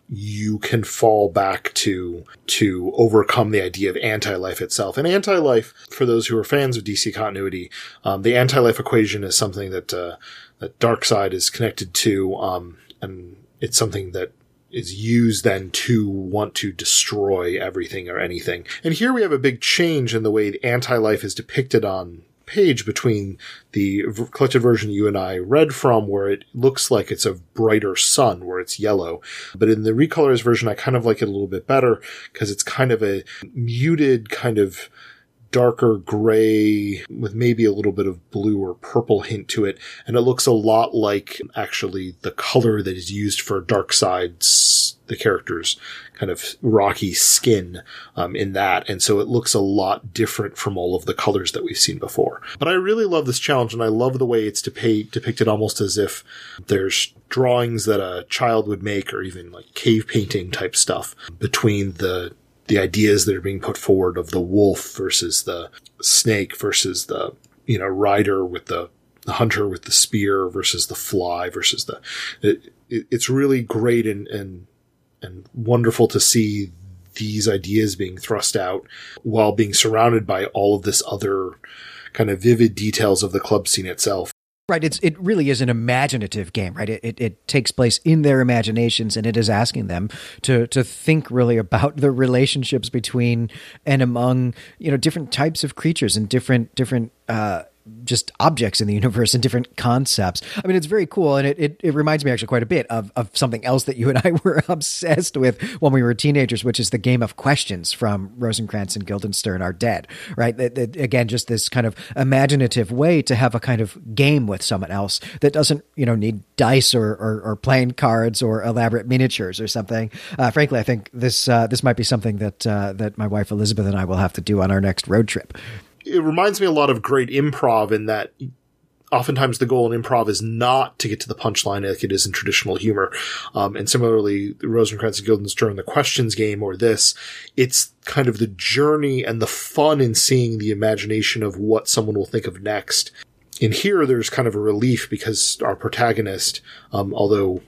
you can fall back to to overcome the idea of anti-life itself. And anti-life, for those who are fans of D C continuity, um, the anti-life equation is something that uh, that Darkseid is connected to, um, and it's something that is used then to want to destroy everything or anything. And here we have a big change in the way the anti-life is depicted on page between the v- collected version you and I read from, where it looks like it's a brighter sun, where it's yellow. But in the recolors version, I kind of like it a little bit better because it's kind of a muted, kind of darker gray with maybe a little bit of blue or purple hint to it. And it looks a lot like actually the color that is used for Darkseid's, the character's kind of rocky skin um, in that. And so it looks a lot different from all of the colors that we've seen before. But I really love this challenge, and I love the way it's depa- depicted almost as if there's drawings that a child would make, or even like cave painting type stuff between the the ideas that are being put forward of the wolf versus the snake versus the, you know, rider with the, the hunter with the spear versus the fly versus the, it, it, it's really great and, and, and wonderful to see these ideas being thrust out while being surrounded by all of this other kind of vivid details of the club scene itself. Right. It's, it really is an imaginative game, right? It, it, it takes place in their imaginations, and it is asking them to, to think really about the relationships between and among, you know, different types of creatures and different, different, uh, just objects in the universe and different concepts. I mean, it's very cool. And it, it, it reminds me actually quite a bit of, of something else that you and I were obsessed with when we were teenagers, which is the game of questions from Rosencrantz and Guildenstern Are Dead, right? That, that, again, just this kind of imaginative way to have a kind of game with someone else that doesn't, you know, need dice or, or, or playing cards or elaborate miniatures or something. Uh, frankly, I think this, uh, this might be something that, uh, that my wife Elizabeth and I will have to do on our next road trip. It reminds me a lot of great improv in that oftentimes the goal in improv is not to get to the punchline like it is in traditional humor. Um, and similarly, the Rosencrantz and Guildenstern, the questions game, or this, it's kind of the journey and the fun in seeing the imagination of what someone will think of next. In here, there's kind of a relief because our protagonist, um, although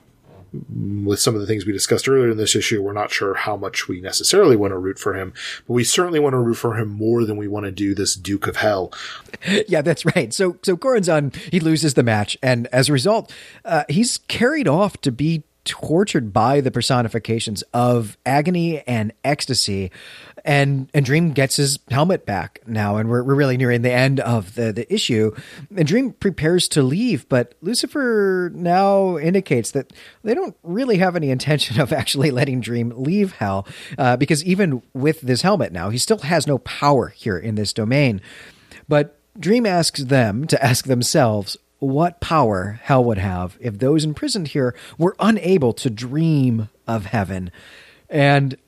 with some of the things we discussed earlier in this issue, we're not sure how much we necessarily want to root for him, but we certainly want to root for him more than we want to do this Duke of Hell. Yeah, that's right. So, so Kronzon, he loses the match, and as a result, uh, he's carried off to be tortured by the personifications of agony and ecstasy. And and Dream gets his helmet back now, and we're we're really nearing the end of the, the issue. And Dream prepares to leave, but Lucifer now indicates that they don't really have any intention of actually letting Dream leave Hell, uh, because even with this helmet now, he still has no power here in this domain. But Dream asks them to ask themselves what power Hell would have if those imprisoned here were unable to dream of heaven. And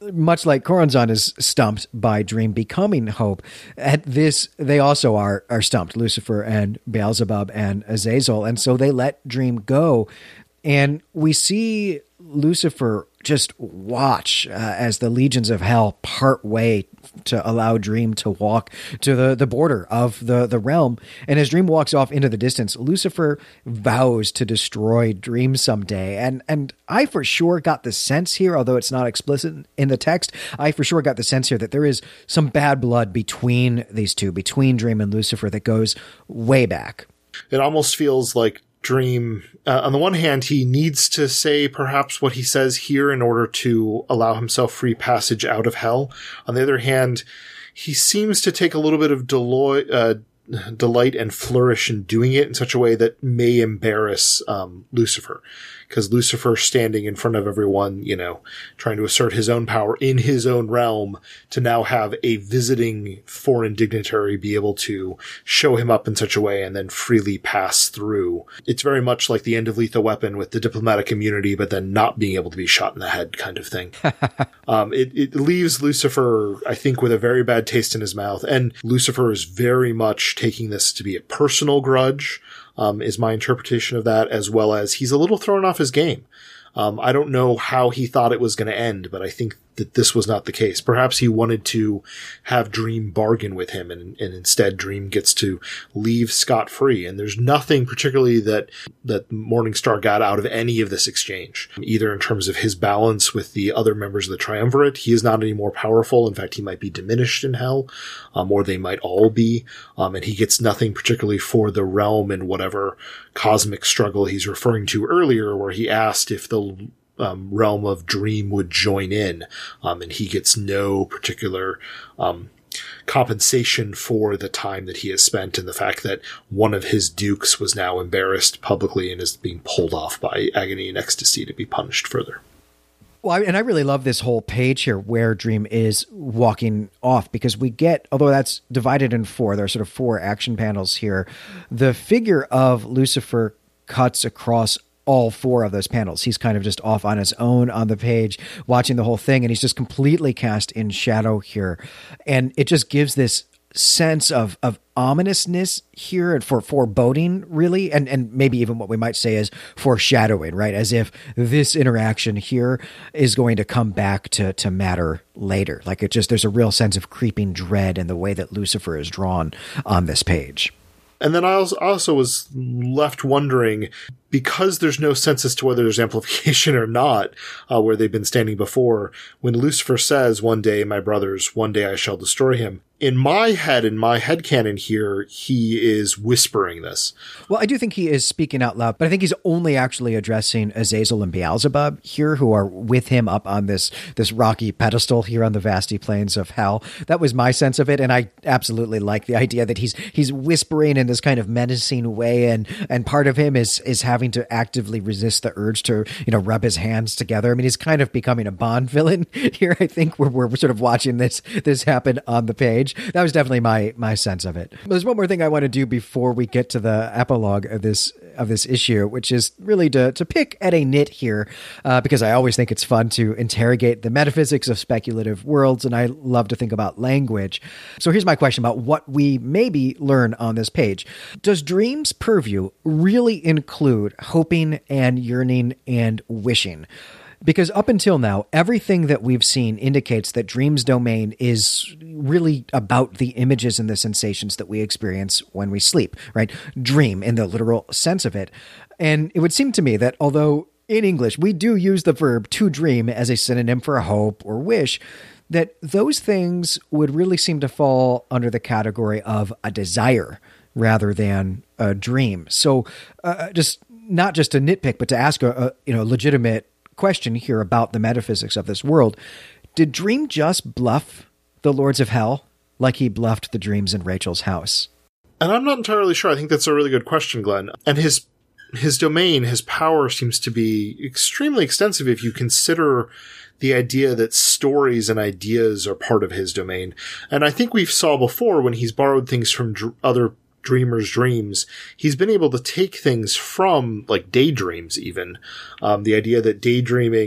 much like Corazon is stumped by Dream becoming Hope, at this, they also are, are stumped, Lucifer and Beelzebub and Azazel. And so they let Dream go. And we see Lucifer just watch uh, as the legions of hell part way to allow Dream to walk to the, the border of the, the realm. And as Dream walks off into the distance, Lucifer vows to destroy Dream someday. And, and I for sure got the sense here, although it's not explicit in the text, I for sure got the sense here that there is some bad blood between these two, between Dream and Lucifer, that goes way back. It almost feels like Dream, uh, on the one hand, he needs to say perhaps what he says here in order to allow himself free passage out of hell. On the other hand, he seems to take a little bit of delo- uh, delight and flourish in doing it in such a way that may embarrass um, Lucifer. Because Lucifer standing in front of everyone, you know, trying to assert his own power in his own realm, to now have a visiting foreign dignitary be able to show him up in such a way and then freely pass through. It's very much like the end of Lethal Weapon with the diplomatic immunity, but then not being able to be shot in the head kind of thing. um, it, it leaves Lucifer, I think, with a very bad taste in his mouth. And Lucifer is very much taking this to be a personal grudge. Um, is my interpretation of that, as well as he's a little thrown off his game. Um, I don't know how he thought it was going to end, but I think that this was not the case. Perhaps he wanted to have Dream bargain with him, and, and instead Dream gets to leave scot-free. And there's nothing particularly that, that Morningstar got out of any of this exchange, either in terms of his balance with the other members of the Triumvirate. He is not any more powerful. In fact, he might be diminished in hell, um, or they might all be. Um, and he gets nothing particularly for the realm and whatever cosmic struggle he's referring to earlier, where he asked if the Um, realm of Dream would join in, um, and he gets no particular um, compensation for the time that he has spent, and the fact that one of his dukes was now embarrassed publicly and is being pulled off by Agony and Ecstasy to be punished further. Well, and I really love this whole page here where Dream is walking off, because we get, although that's divided in four, there are sort of four action panels here, the figure of Lucifer cuts across all four of those panels. He's kind of just off on his own on the page, watching the whole thing, and he's just completely cast in shadow here. And it just gives this sense of, of ominousness here, and for foreboding, really, and, and maybe even what we might say is foreshadowing, right? As if this interaction here is going to come back to, to matter later. Like it just, there's a real sense of creeping dread in the way that Lucifer is drawn on this page. And then I also was left wondering, because there's no sense as to whether there's amplification or not, uh, where they've been standing before, when Lucifer says, "One day, my brothers, one day I shall destroy him," in my head, in my headcanon here, he is whispering this. Well, I do think he is speaking out loud, but I think he's only actually addressing Azazel and Beelzebub here, who are with him up on this, this rocky pedestal here on the vasty plains of hell. That was my sense of it, and I absolutely like the idea that he's he's whispering in this kind of menacing way, and and part of him is is having to actively resist the urge to, you know, rub his hands together. I mean, he's kind of becoming a Bond villain here. I think we're we're sort of watching this this happen on the page. That was definitely my my sense of it. There's one more thing I want to do before we get to the epilogue of this of this issue, which is really to to pick at a nit here, uh, because I always think it's fun to interrogate the metaphysics of speculative worlds, and I love to think about language. So here's my question about what we maybe learn on this page. Does Dream's purview really include hoping and yearning and wishing? Because up until now, everything that we've seen indicates that Dream's domain is really about the images and the sensations that we experience when we sleep, right? Dream in the literal sense of it. And it would seem to me that although in English we do use the verb to dream as a synonym for hope or wish, that those things would really seem to fall under the category of a desire rather than a dream. So uh, just not just a nitpick, but to ask a, a you know legitimate question here about the metaphysics of this world. Did Dream just bluff the Lords of Hell like he bluffed the dreams in Rachel's house? And I'm not entirely sure. I think that's a really good question, Glenn. And his his domain, his power seems to be extremely extensive if you consider the idea that stories and ideas are part of his domain. And I think we saw before when he's borrowed things from dr- other dreamers' dreams, he's been able to take things from like daydreams even. Um, the idea that daydreaming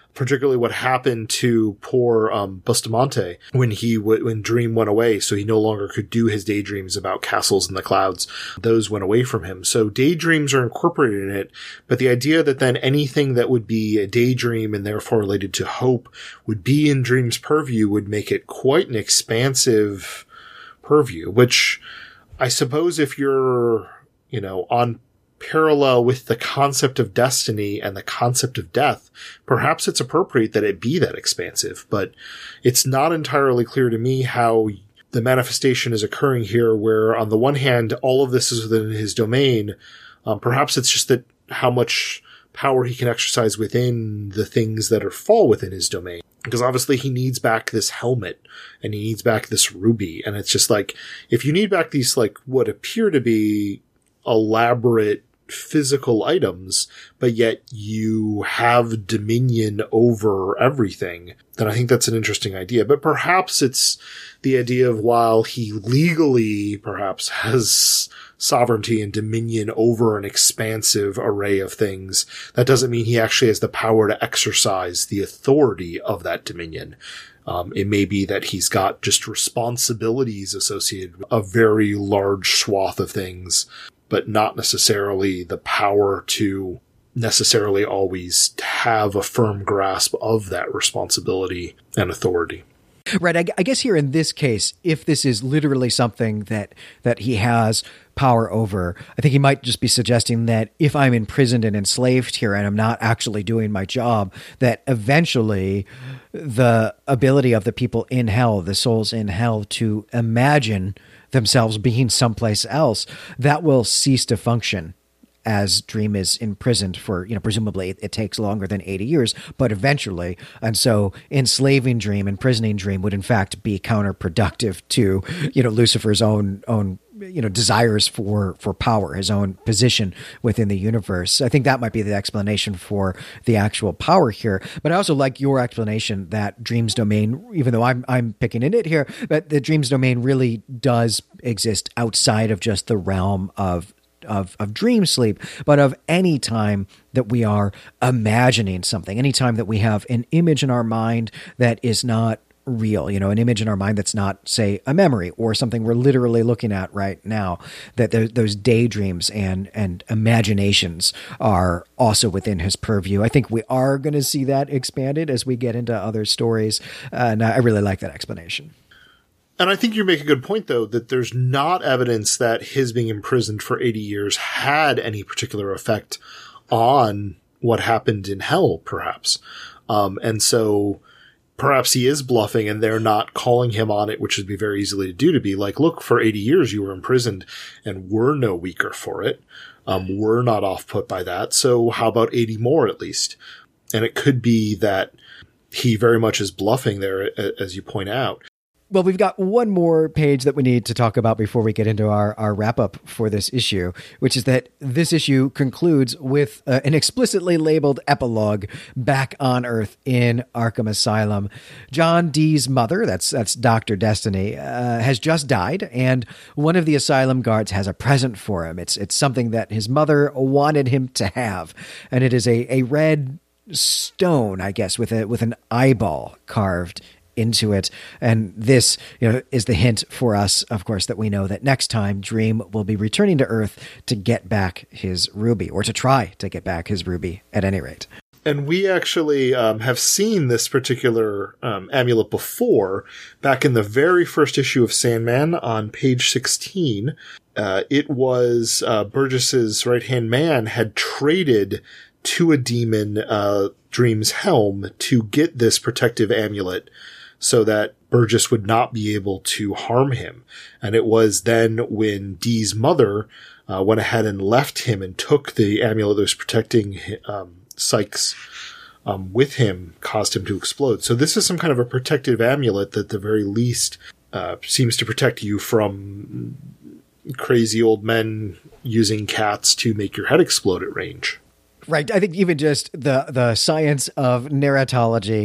particularly what happened to poor um, Bustamante when he w- when Dream went away, so he no longer could do his daydreams about castles in the clouds. Those went away from him. So daydreams are incorporated in it, but the idea that then anything that would be a daydream and therefore related to hope would be in Dream's purview would make it quite an expansive purview, which I suppose if you're, you know, on parallel with the concept of destiny and the concept of death, perhaps it's appropriate that it be that expansive, but it's not entirely clear to me how the manifestation is occurring here, where on the one hand, all of this is within his domain. Um, perhaps it's just that how much power he can exercise within the things that are fall within his domain. Because obviously he needs back this helmet and he needs back this ruby. And it's just like, if you need back these, like, what appear to be elaborate physical items, but yet you have dominion over everything, then I think that's an interesting idea. But perhaps it's the idea of, while he legally perhaps has sovereignty and dominion over an expansive array of things, that doesn't mean he actually has the power to exercise the authority of that dominion. Um, it may be that he's got just responsibilities associated with a very large swath of things, but not necessarily the power to necessarily always have a firm grasp of that responsibility and authority. Right. I, I guess here in this case, if this is literally something that, that he has power over, I think he might just be suggesting that if I'm imprisoned and enslaved here and I'm not actually doing my job, that eventually the ability of the people in hell, the souls in hell, to imagine themselves being someplace else, that will cease to function as Dream is imprisoned for, you know, presumably it, it takes longer than eighty years, but eventually. And so enslaving Dream, imprisoning Dream would in fact be counterproductive to, you know, Lucifer's own, own, you know, desires for, for power, his own position within the universe. I think that might be the explanation for the actual power here. But I also like your explanation that Dream's domain, even though I'm, I'm picking in it here, but the Dream's domain really does exist outside of just the realm of Of, of dream sleep, but of any time that we are imagining something, any time that we have an image in our mind that is not real, you know, an image in our mind that's not, say, a memory or something we're literally looking at right now, that th- those daydreams and, and imaginations are also within his purview. I think we are going to see that expanded as we get into other stories. Uh, and I really like that explanation. And I think you make a good point, though, that there's not evidence that his being imprisoned for eighty years had any particular effect on what happened in hell, perhaps. Um, and so perhaps he is bluffing and they're not calling him on it, which would be very easily to do, to be like, look, for eighty years you were imprisoned and we're no weaker for it. Um, we're not off put by that. So how about eighty more at least? And it could be that he very much is bluffing there, as you point out. Well, we've got one more page that we need to talk about before we get into our, our wrap-up for this issue, which is that this issue concludes with uh, an explicitly labeled epilogue back on Earth in Arkham Asylum. John Dee's mother, that's that's Doctor Destiny, uh, has just died, and one of the asylum guards has a present for him. It's it's something that his mother wanted him to have, and it is a, a red stone, I guess, with a with an eyeball carved into it. And this, you know, is the hint for us, of course, that we know that next time Dream will be returning to Earth to get back his ruby, or to try to get back his ruby at any rate. And we actually um, have seen this particular um, amulet before, back in the very first issue of Sandman on page sixteen. Uh, it was uh, Burgess's right-hand man had traded to a demon uh, Dream's helm to get this protective amulet, so that Burgess would not be able to harm him. And it was then when Dee's mother uh, went ahead and left him and took the amulet that was protecting um, Sykes um, with him, caused him to explode. So this is some kind of a protective amulet that, at the very least, uh, seems to protect you from crazy old men using cats to make your head explode at range. Right. I think even just the, the science of narratology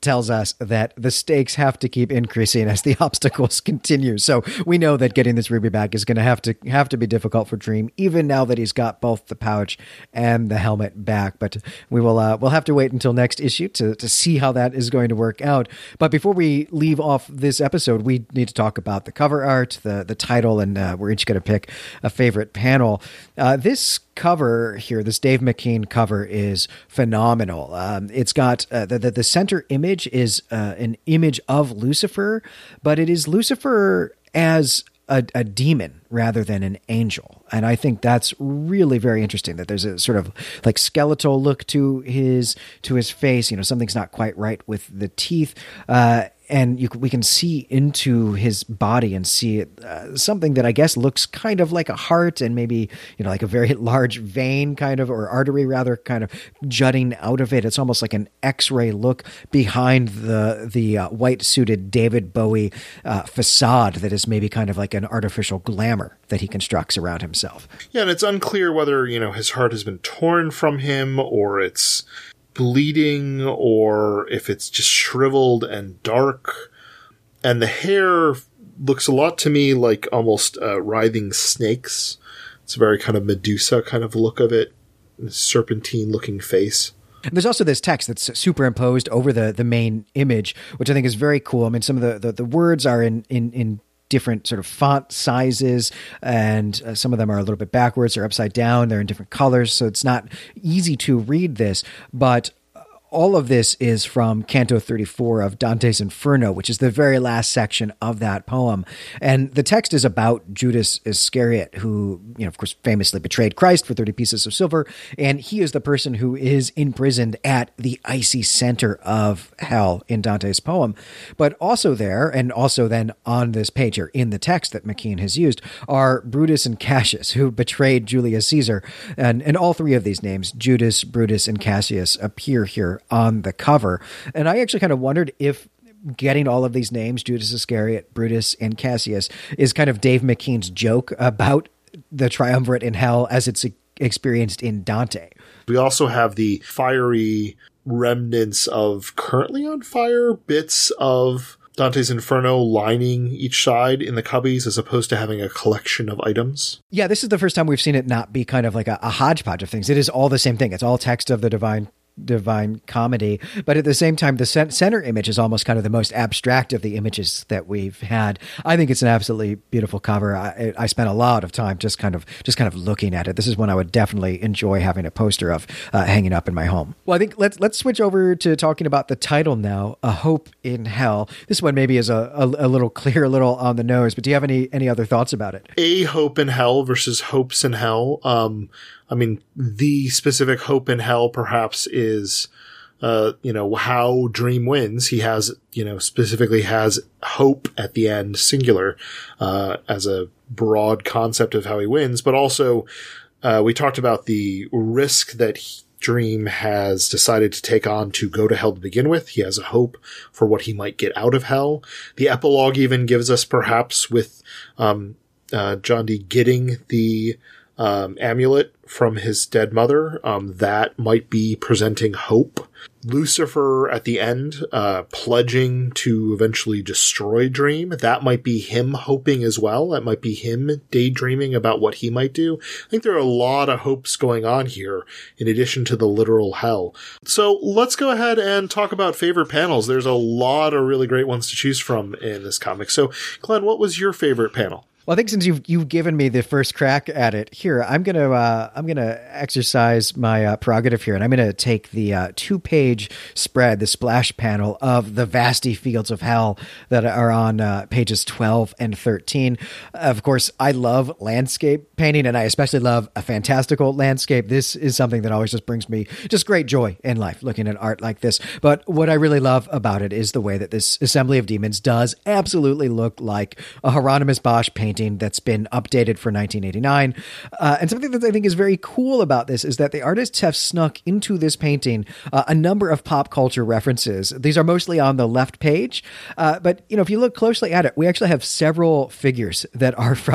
tells us that the stakes have to keep increasing as the obstacles continue. So we know that getting this ruby back is going to have to have to be difficult for Dream, even now that he's got both the pouch and the helmet back. But we will uh, we'll have to wait until next issue to to see how that is going to work out. But before we leave off this episode, we need to talk about the cover art, the the title, and uh, we're each going to pick a favorite panel. Uh, this cover here, this Dave McKean cover, is phenomenal. Um, it's got uh, the, the the center image is uh, an image of Lucifer, but it is Lucifer as a, a demon rather than an angel. And I think that's really very interesting, that there's a sort of like skeletal look to his to his face. You know, something's not quite right with the teeth. Uh, and you, we can see into his body and see uh, something that I guess looks kind of like a heart, and maybe, you know, like a very large vein kind of, or artery rather, kind of jutting out of it. It's almost like an X-ray look behind the the uh, white-suited David Bowie uh, facade that is maybe kind of like an artificial glamour that he constructs around himself. Yeah, and it's unclear whether, you know, his heart has been torn from him, or it's bleeding, or if it's just shriveled and dark. And the hair looks a lot to me like almost uh, writhing snakes. It's a very kind of Medusa kind of look of it, serpentine looking face. There's also this text that's superimposed over the the main image, which I think is very cool. I mean, some of the the, the words are in in in different sort of font sizes, and uh, some of them are a little bit backwards or upside down. They're in different colors, so it's not easy to read this, but all of this is from Canto thirty-four of Dante's Inferno, which is the very last section of that poem. And the text is about Judas Iscariot, who, you know, of course, famously betrayed Christ for thirty pieces of silver. And he is the person who is imprisoned at the icy center of hell in Dante's poem. But also there, and also then on this page here in the text that McKean has used, are Brutus and Cassius, who betrayed Julius Caesar. And, and all three of these names, Judas, Brutus, and Cassius, appear here on the cover. And I actually kind of wondered if getting all of these names, Judas Iscariot, Brutus, and Cassius, is kind of Dave McKean's joke about the triumvirate in hell as it's experienced in Dante. We also have the fiery remnants of currently on fire bits of Dante's Inferno lining each side in the cubbies, as opposed to having a collection of items. Yeah, this is the first time we've seen it not be kind of like a, a hodgepodge of things. It is all the same thing. It's all text of the divine divine comedy, but at the same time, the center image is almost kind of the most abstract of the images that we've had. I think it's an absolutely beautiful cover. I, I spent a lot of time just kind of just kind of looking at it. This is one I would definitely enjoy having a poster of uh, hanging up in my home. Well, I think let's let's switch over to talking about the title now, A Hope in Hell. This one maybe is a, a, a little clear, a little on the nose, but do you have any any other thoughts about it? A Hope in Hell versus Hopes in Hell. Um, I mean, the specific hope in hell perhaps is, uh, you know, how Dream wins. He has, you know, specifically has hope at the end, singular, uh, as a broad concept of how he wins. But also, uh, we talked about the risk that he, Dream has decided to take on to go to hell to begin with. He has a hope for what he might get out of hell. The epilogue even gives us perhaps with, um, uh, John Dee getting the, Um, amulet from his dead mother, um, that might be presenting hope. Lucifer at the end, uh, pledging to eventually destroy Dream. That might be him hoping as well. That might be him daydreaming about what he might do. I think there are a lot of hopes going on here in addition to the literal hell. So let's go ahead and talk about favorite panels. There's a lot of really great ones to choose from in this comic. So Glenn, what was your favorite panel? Well, I think since you've you've given me the first crack at it here, I'm gonna uh, I'm gonna exercise my uh, prerogative here, and I'm gonna take the uh, two page spread, the splash panel of the vasty fields of hell that are on uh, pages twelve and thirteen. Of course, I love landscape painting, and I especially love a fantastical landscape. This is something that always just brings me just great joy in life, looking at art like this. But what I really love about it is the way that this Assembly of Demons does absolutely look like a Hieronymus Bosch painting that's been updated for nineteen eighty-nine. Uh, and something that I think is very cool about this is that the artists have snuck into this painting uh, a number of pop culture references. These are mostly on the left page. Uh, but, you know, if you look closely at it, we actually have several figures that are from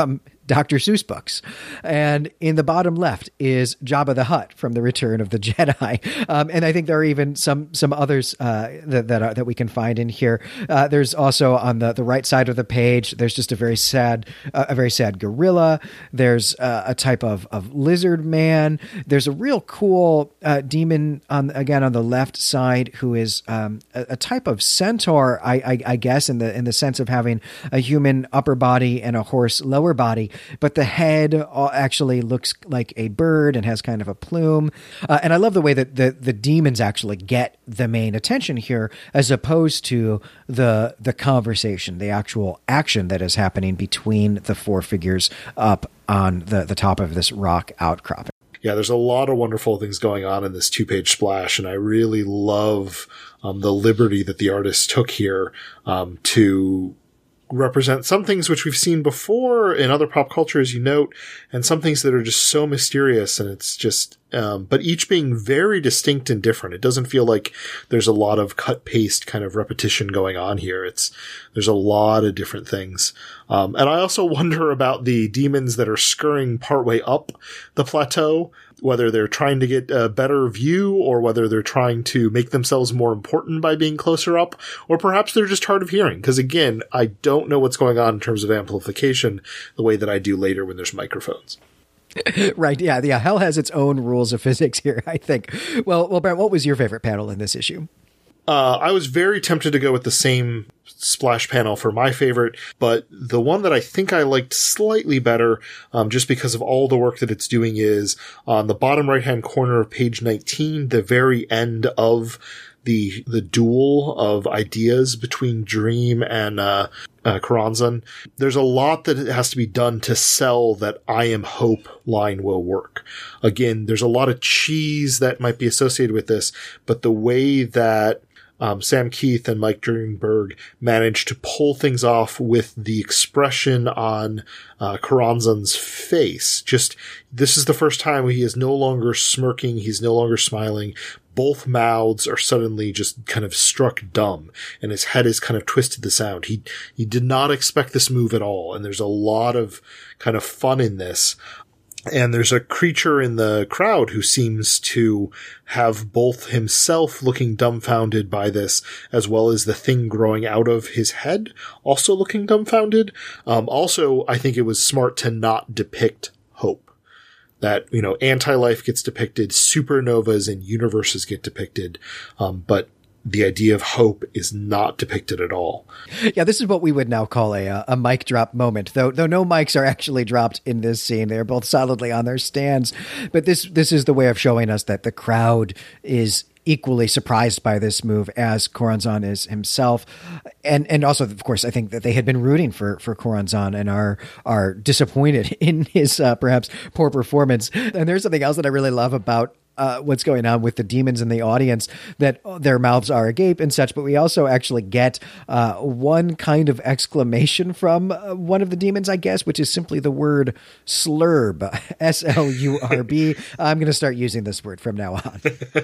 Doctor Seuss books. And in the bottom left is Jabba the Hutt from The Return of the Jedi. Um, and I think there are even some some others uh, that that, are, that we can find in here. Uh, there's also on the, the right side of the page, there's just a very sad uh, a very sad gorilla. There's uh, a type of, of lizard man. There's a real cool uh, demon on again on the left side who is um, a, a type of centaur, I, I, I guess, in the in the sense of having a human upper body and a horse lower body. But the head actually looks like a bird and has kind of a plume. Uh, and I love the way that the, the demons actually get the main attention here, as opposed to the the conversation, the actual action that is happening between the four figures up on the, the top of this rock outcropping. Yeah, there's a lot of wonderful things going on in this two-page splash, and I really love um, the liberty that the artist took here um, to represent some things which we've seen before in other pop culture, as you note, and some things that are just so mysterious, and it's just, um, but each being very distinct and different. It doesn't feel like there's a lot of cut paste kind of repetition going on here. It's, there's a lot of different things. Um, and I also wonder about the demons that are scurrying partway up the plateau, whether they're trying to get a better view or whether they're trying to make themselves more important by being closer up, or perhaps they're just hard of hearing. Because again, I don't know what's going on in terms of amplification the way that I do later when there's microphones. Right. Yeah. Yeah. Hell has its own rules of physics here, I think. Well, well, Brent, what was your favorite panel in this issue? Uh, I was very tempted to go with the same splash panel for my favorite, but the one that I think I liked slightly better, um, just because of all the work that it's doing, is on the bottom right-hand corner of page nineteen, the very end of the the duel of ideas between Dream and uh, uh Choronzon. There's a lot that has to be done to sell that I am hope line will work. Again, there's a lot of cheese that might be associated with this, but the way that Um, Sam Keith and Mike Dringberg managed to pull things off with the expression on uh, Choronzon's face. Just, this is the first time he is no longer smirking, he's no longer smiling. Both mouths are suddenly just kind of struck dumb, and his head is kind of twisted to sound. He, he did not expect this move at all, and there's a lot of kind of fun in this. And there's a creature in the crowd who seems to have both himself looking dumbfounded by this, as well as the thing growing out of his head also looking dumbfounded. Um, also, I think it was smart to not depict hope. That, you know, anti-life gets depicted, supernovas and universes get depicted, um, but the idea of hope is not depicted at all. Yeah, this is what we would now call a a mic drop moment, though though no mics are actually dropped in this scene. They're both solidly on their stands. But this this is the way of showing us that the crowd is equally surprised by this move as Choronzon is himself. And and also, of course, I think that they had been rooting for, for Choronzon and are are disappointed in his uh, perhaps poor performance. And there's something else that I really love about Uh, what's going on with the demons in the audience, that their mouths are agape and such, but we also actually get uh, one kind of exclamation from uh, one of the demons, I guess, which is simply the word slurb, S L U R B. I'm going to start using this word from now on.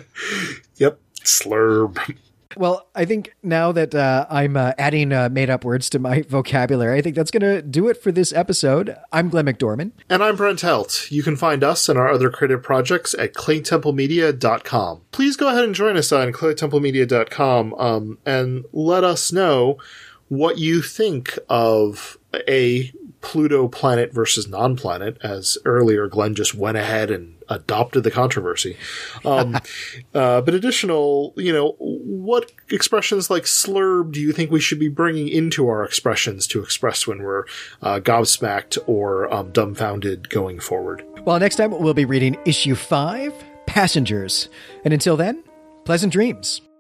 Yep, slurb. Well, I think now that uh, I'm uh, adding uh, made-up words to my vocabulary, I think that's going to do it for this episode. I'm Glenn McDorman. And I'm Brent Helt. You can find us and our other creative projects at clay temple media dot com. Please go ahead and join us on clay temple media dot com um, and let us know what you think of a Pluto planet versus non-planet, as earlier Glenn just went ahead and adopted the controversy. Um, uh, but additional, you know, what expressions like slurb do you think we should be bringing into our expressions to express when we're uh, gobsmacked or um, dumbfounded going forward? Well, next time we'll be reading issue five, Passengers. And until then, pleasant dreams.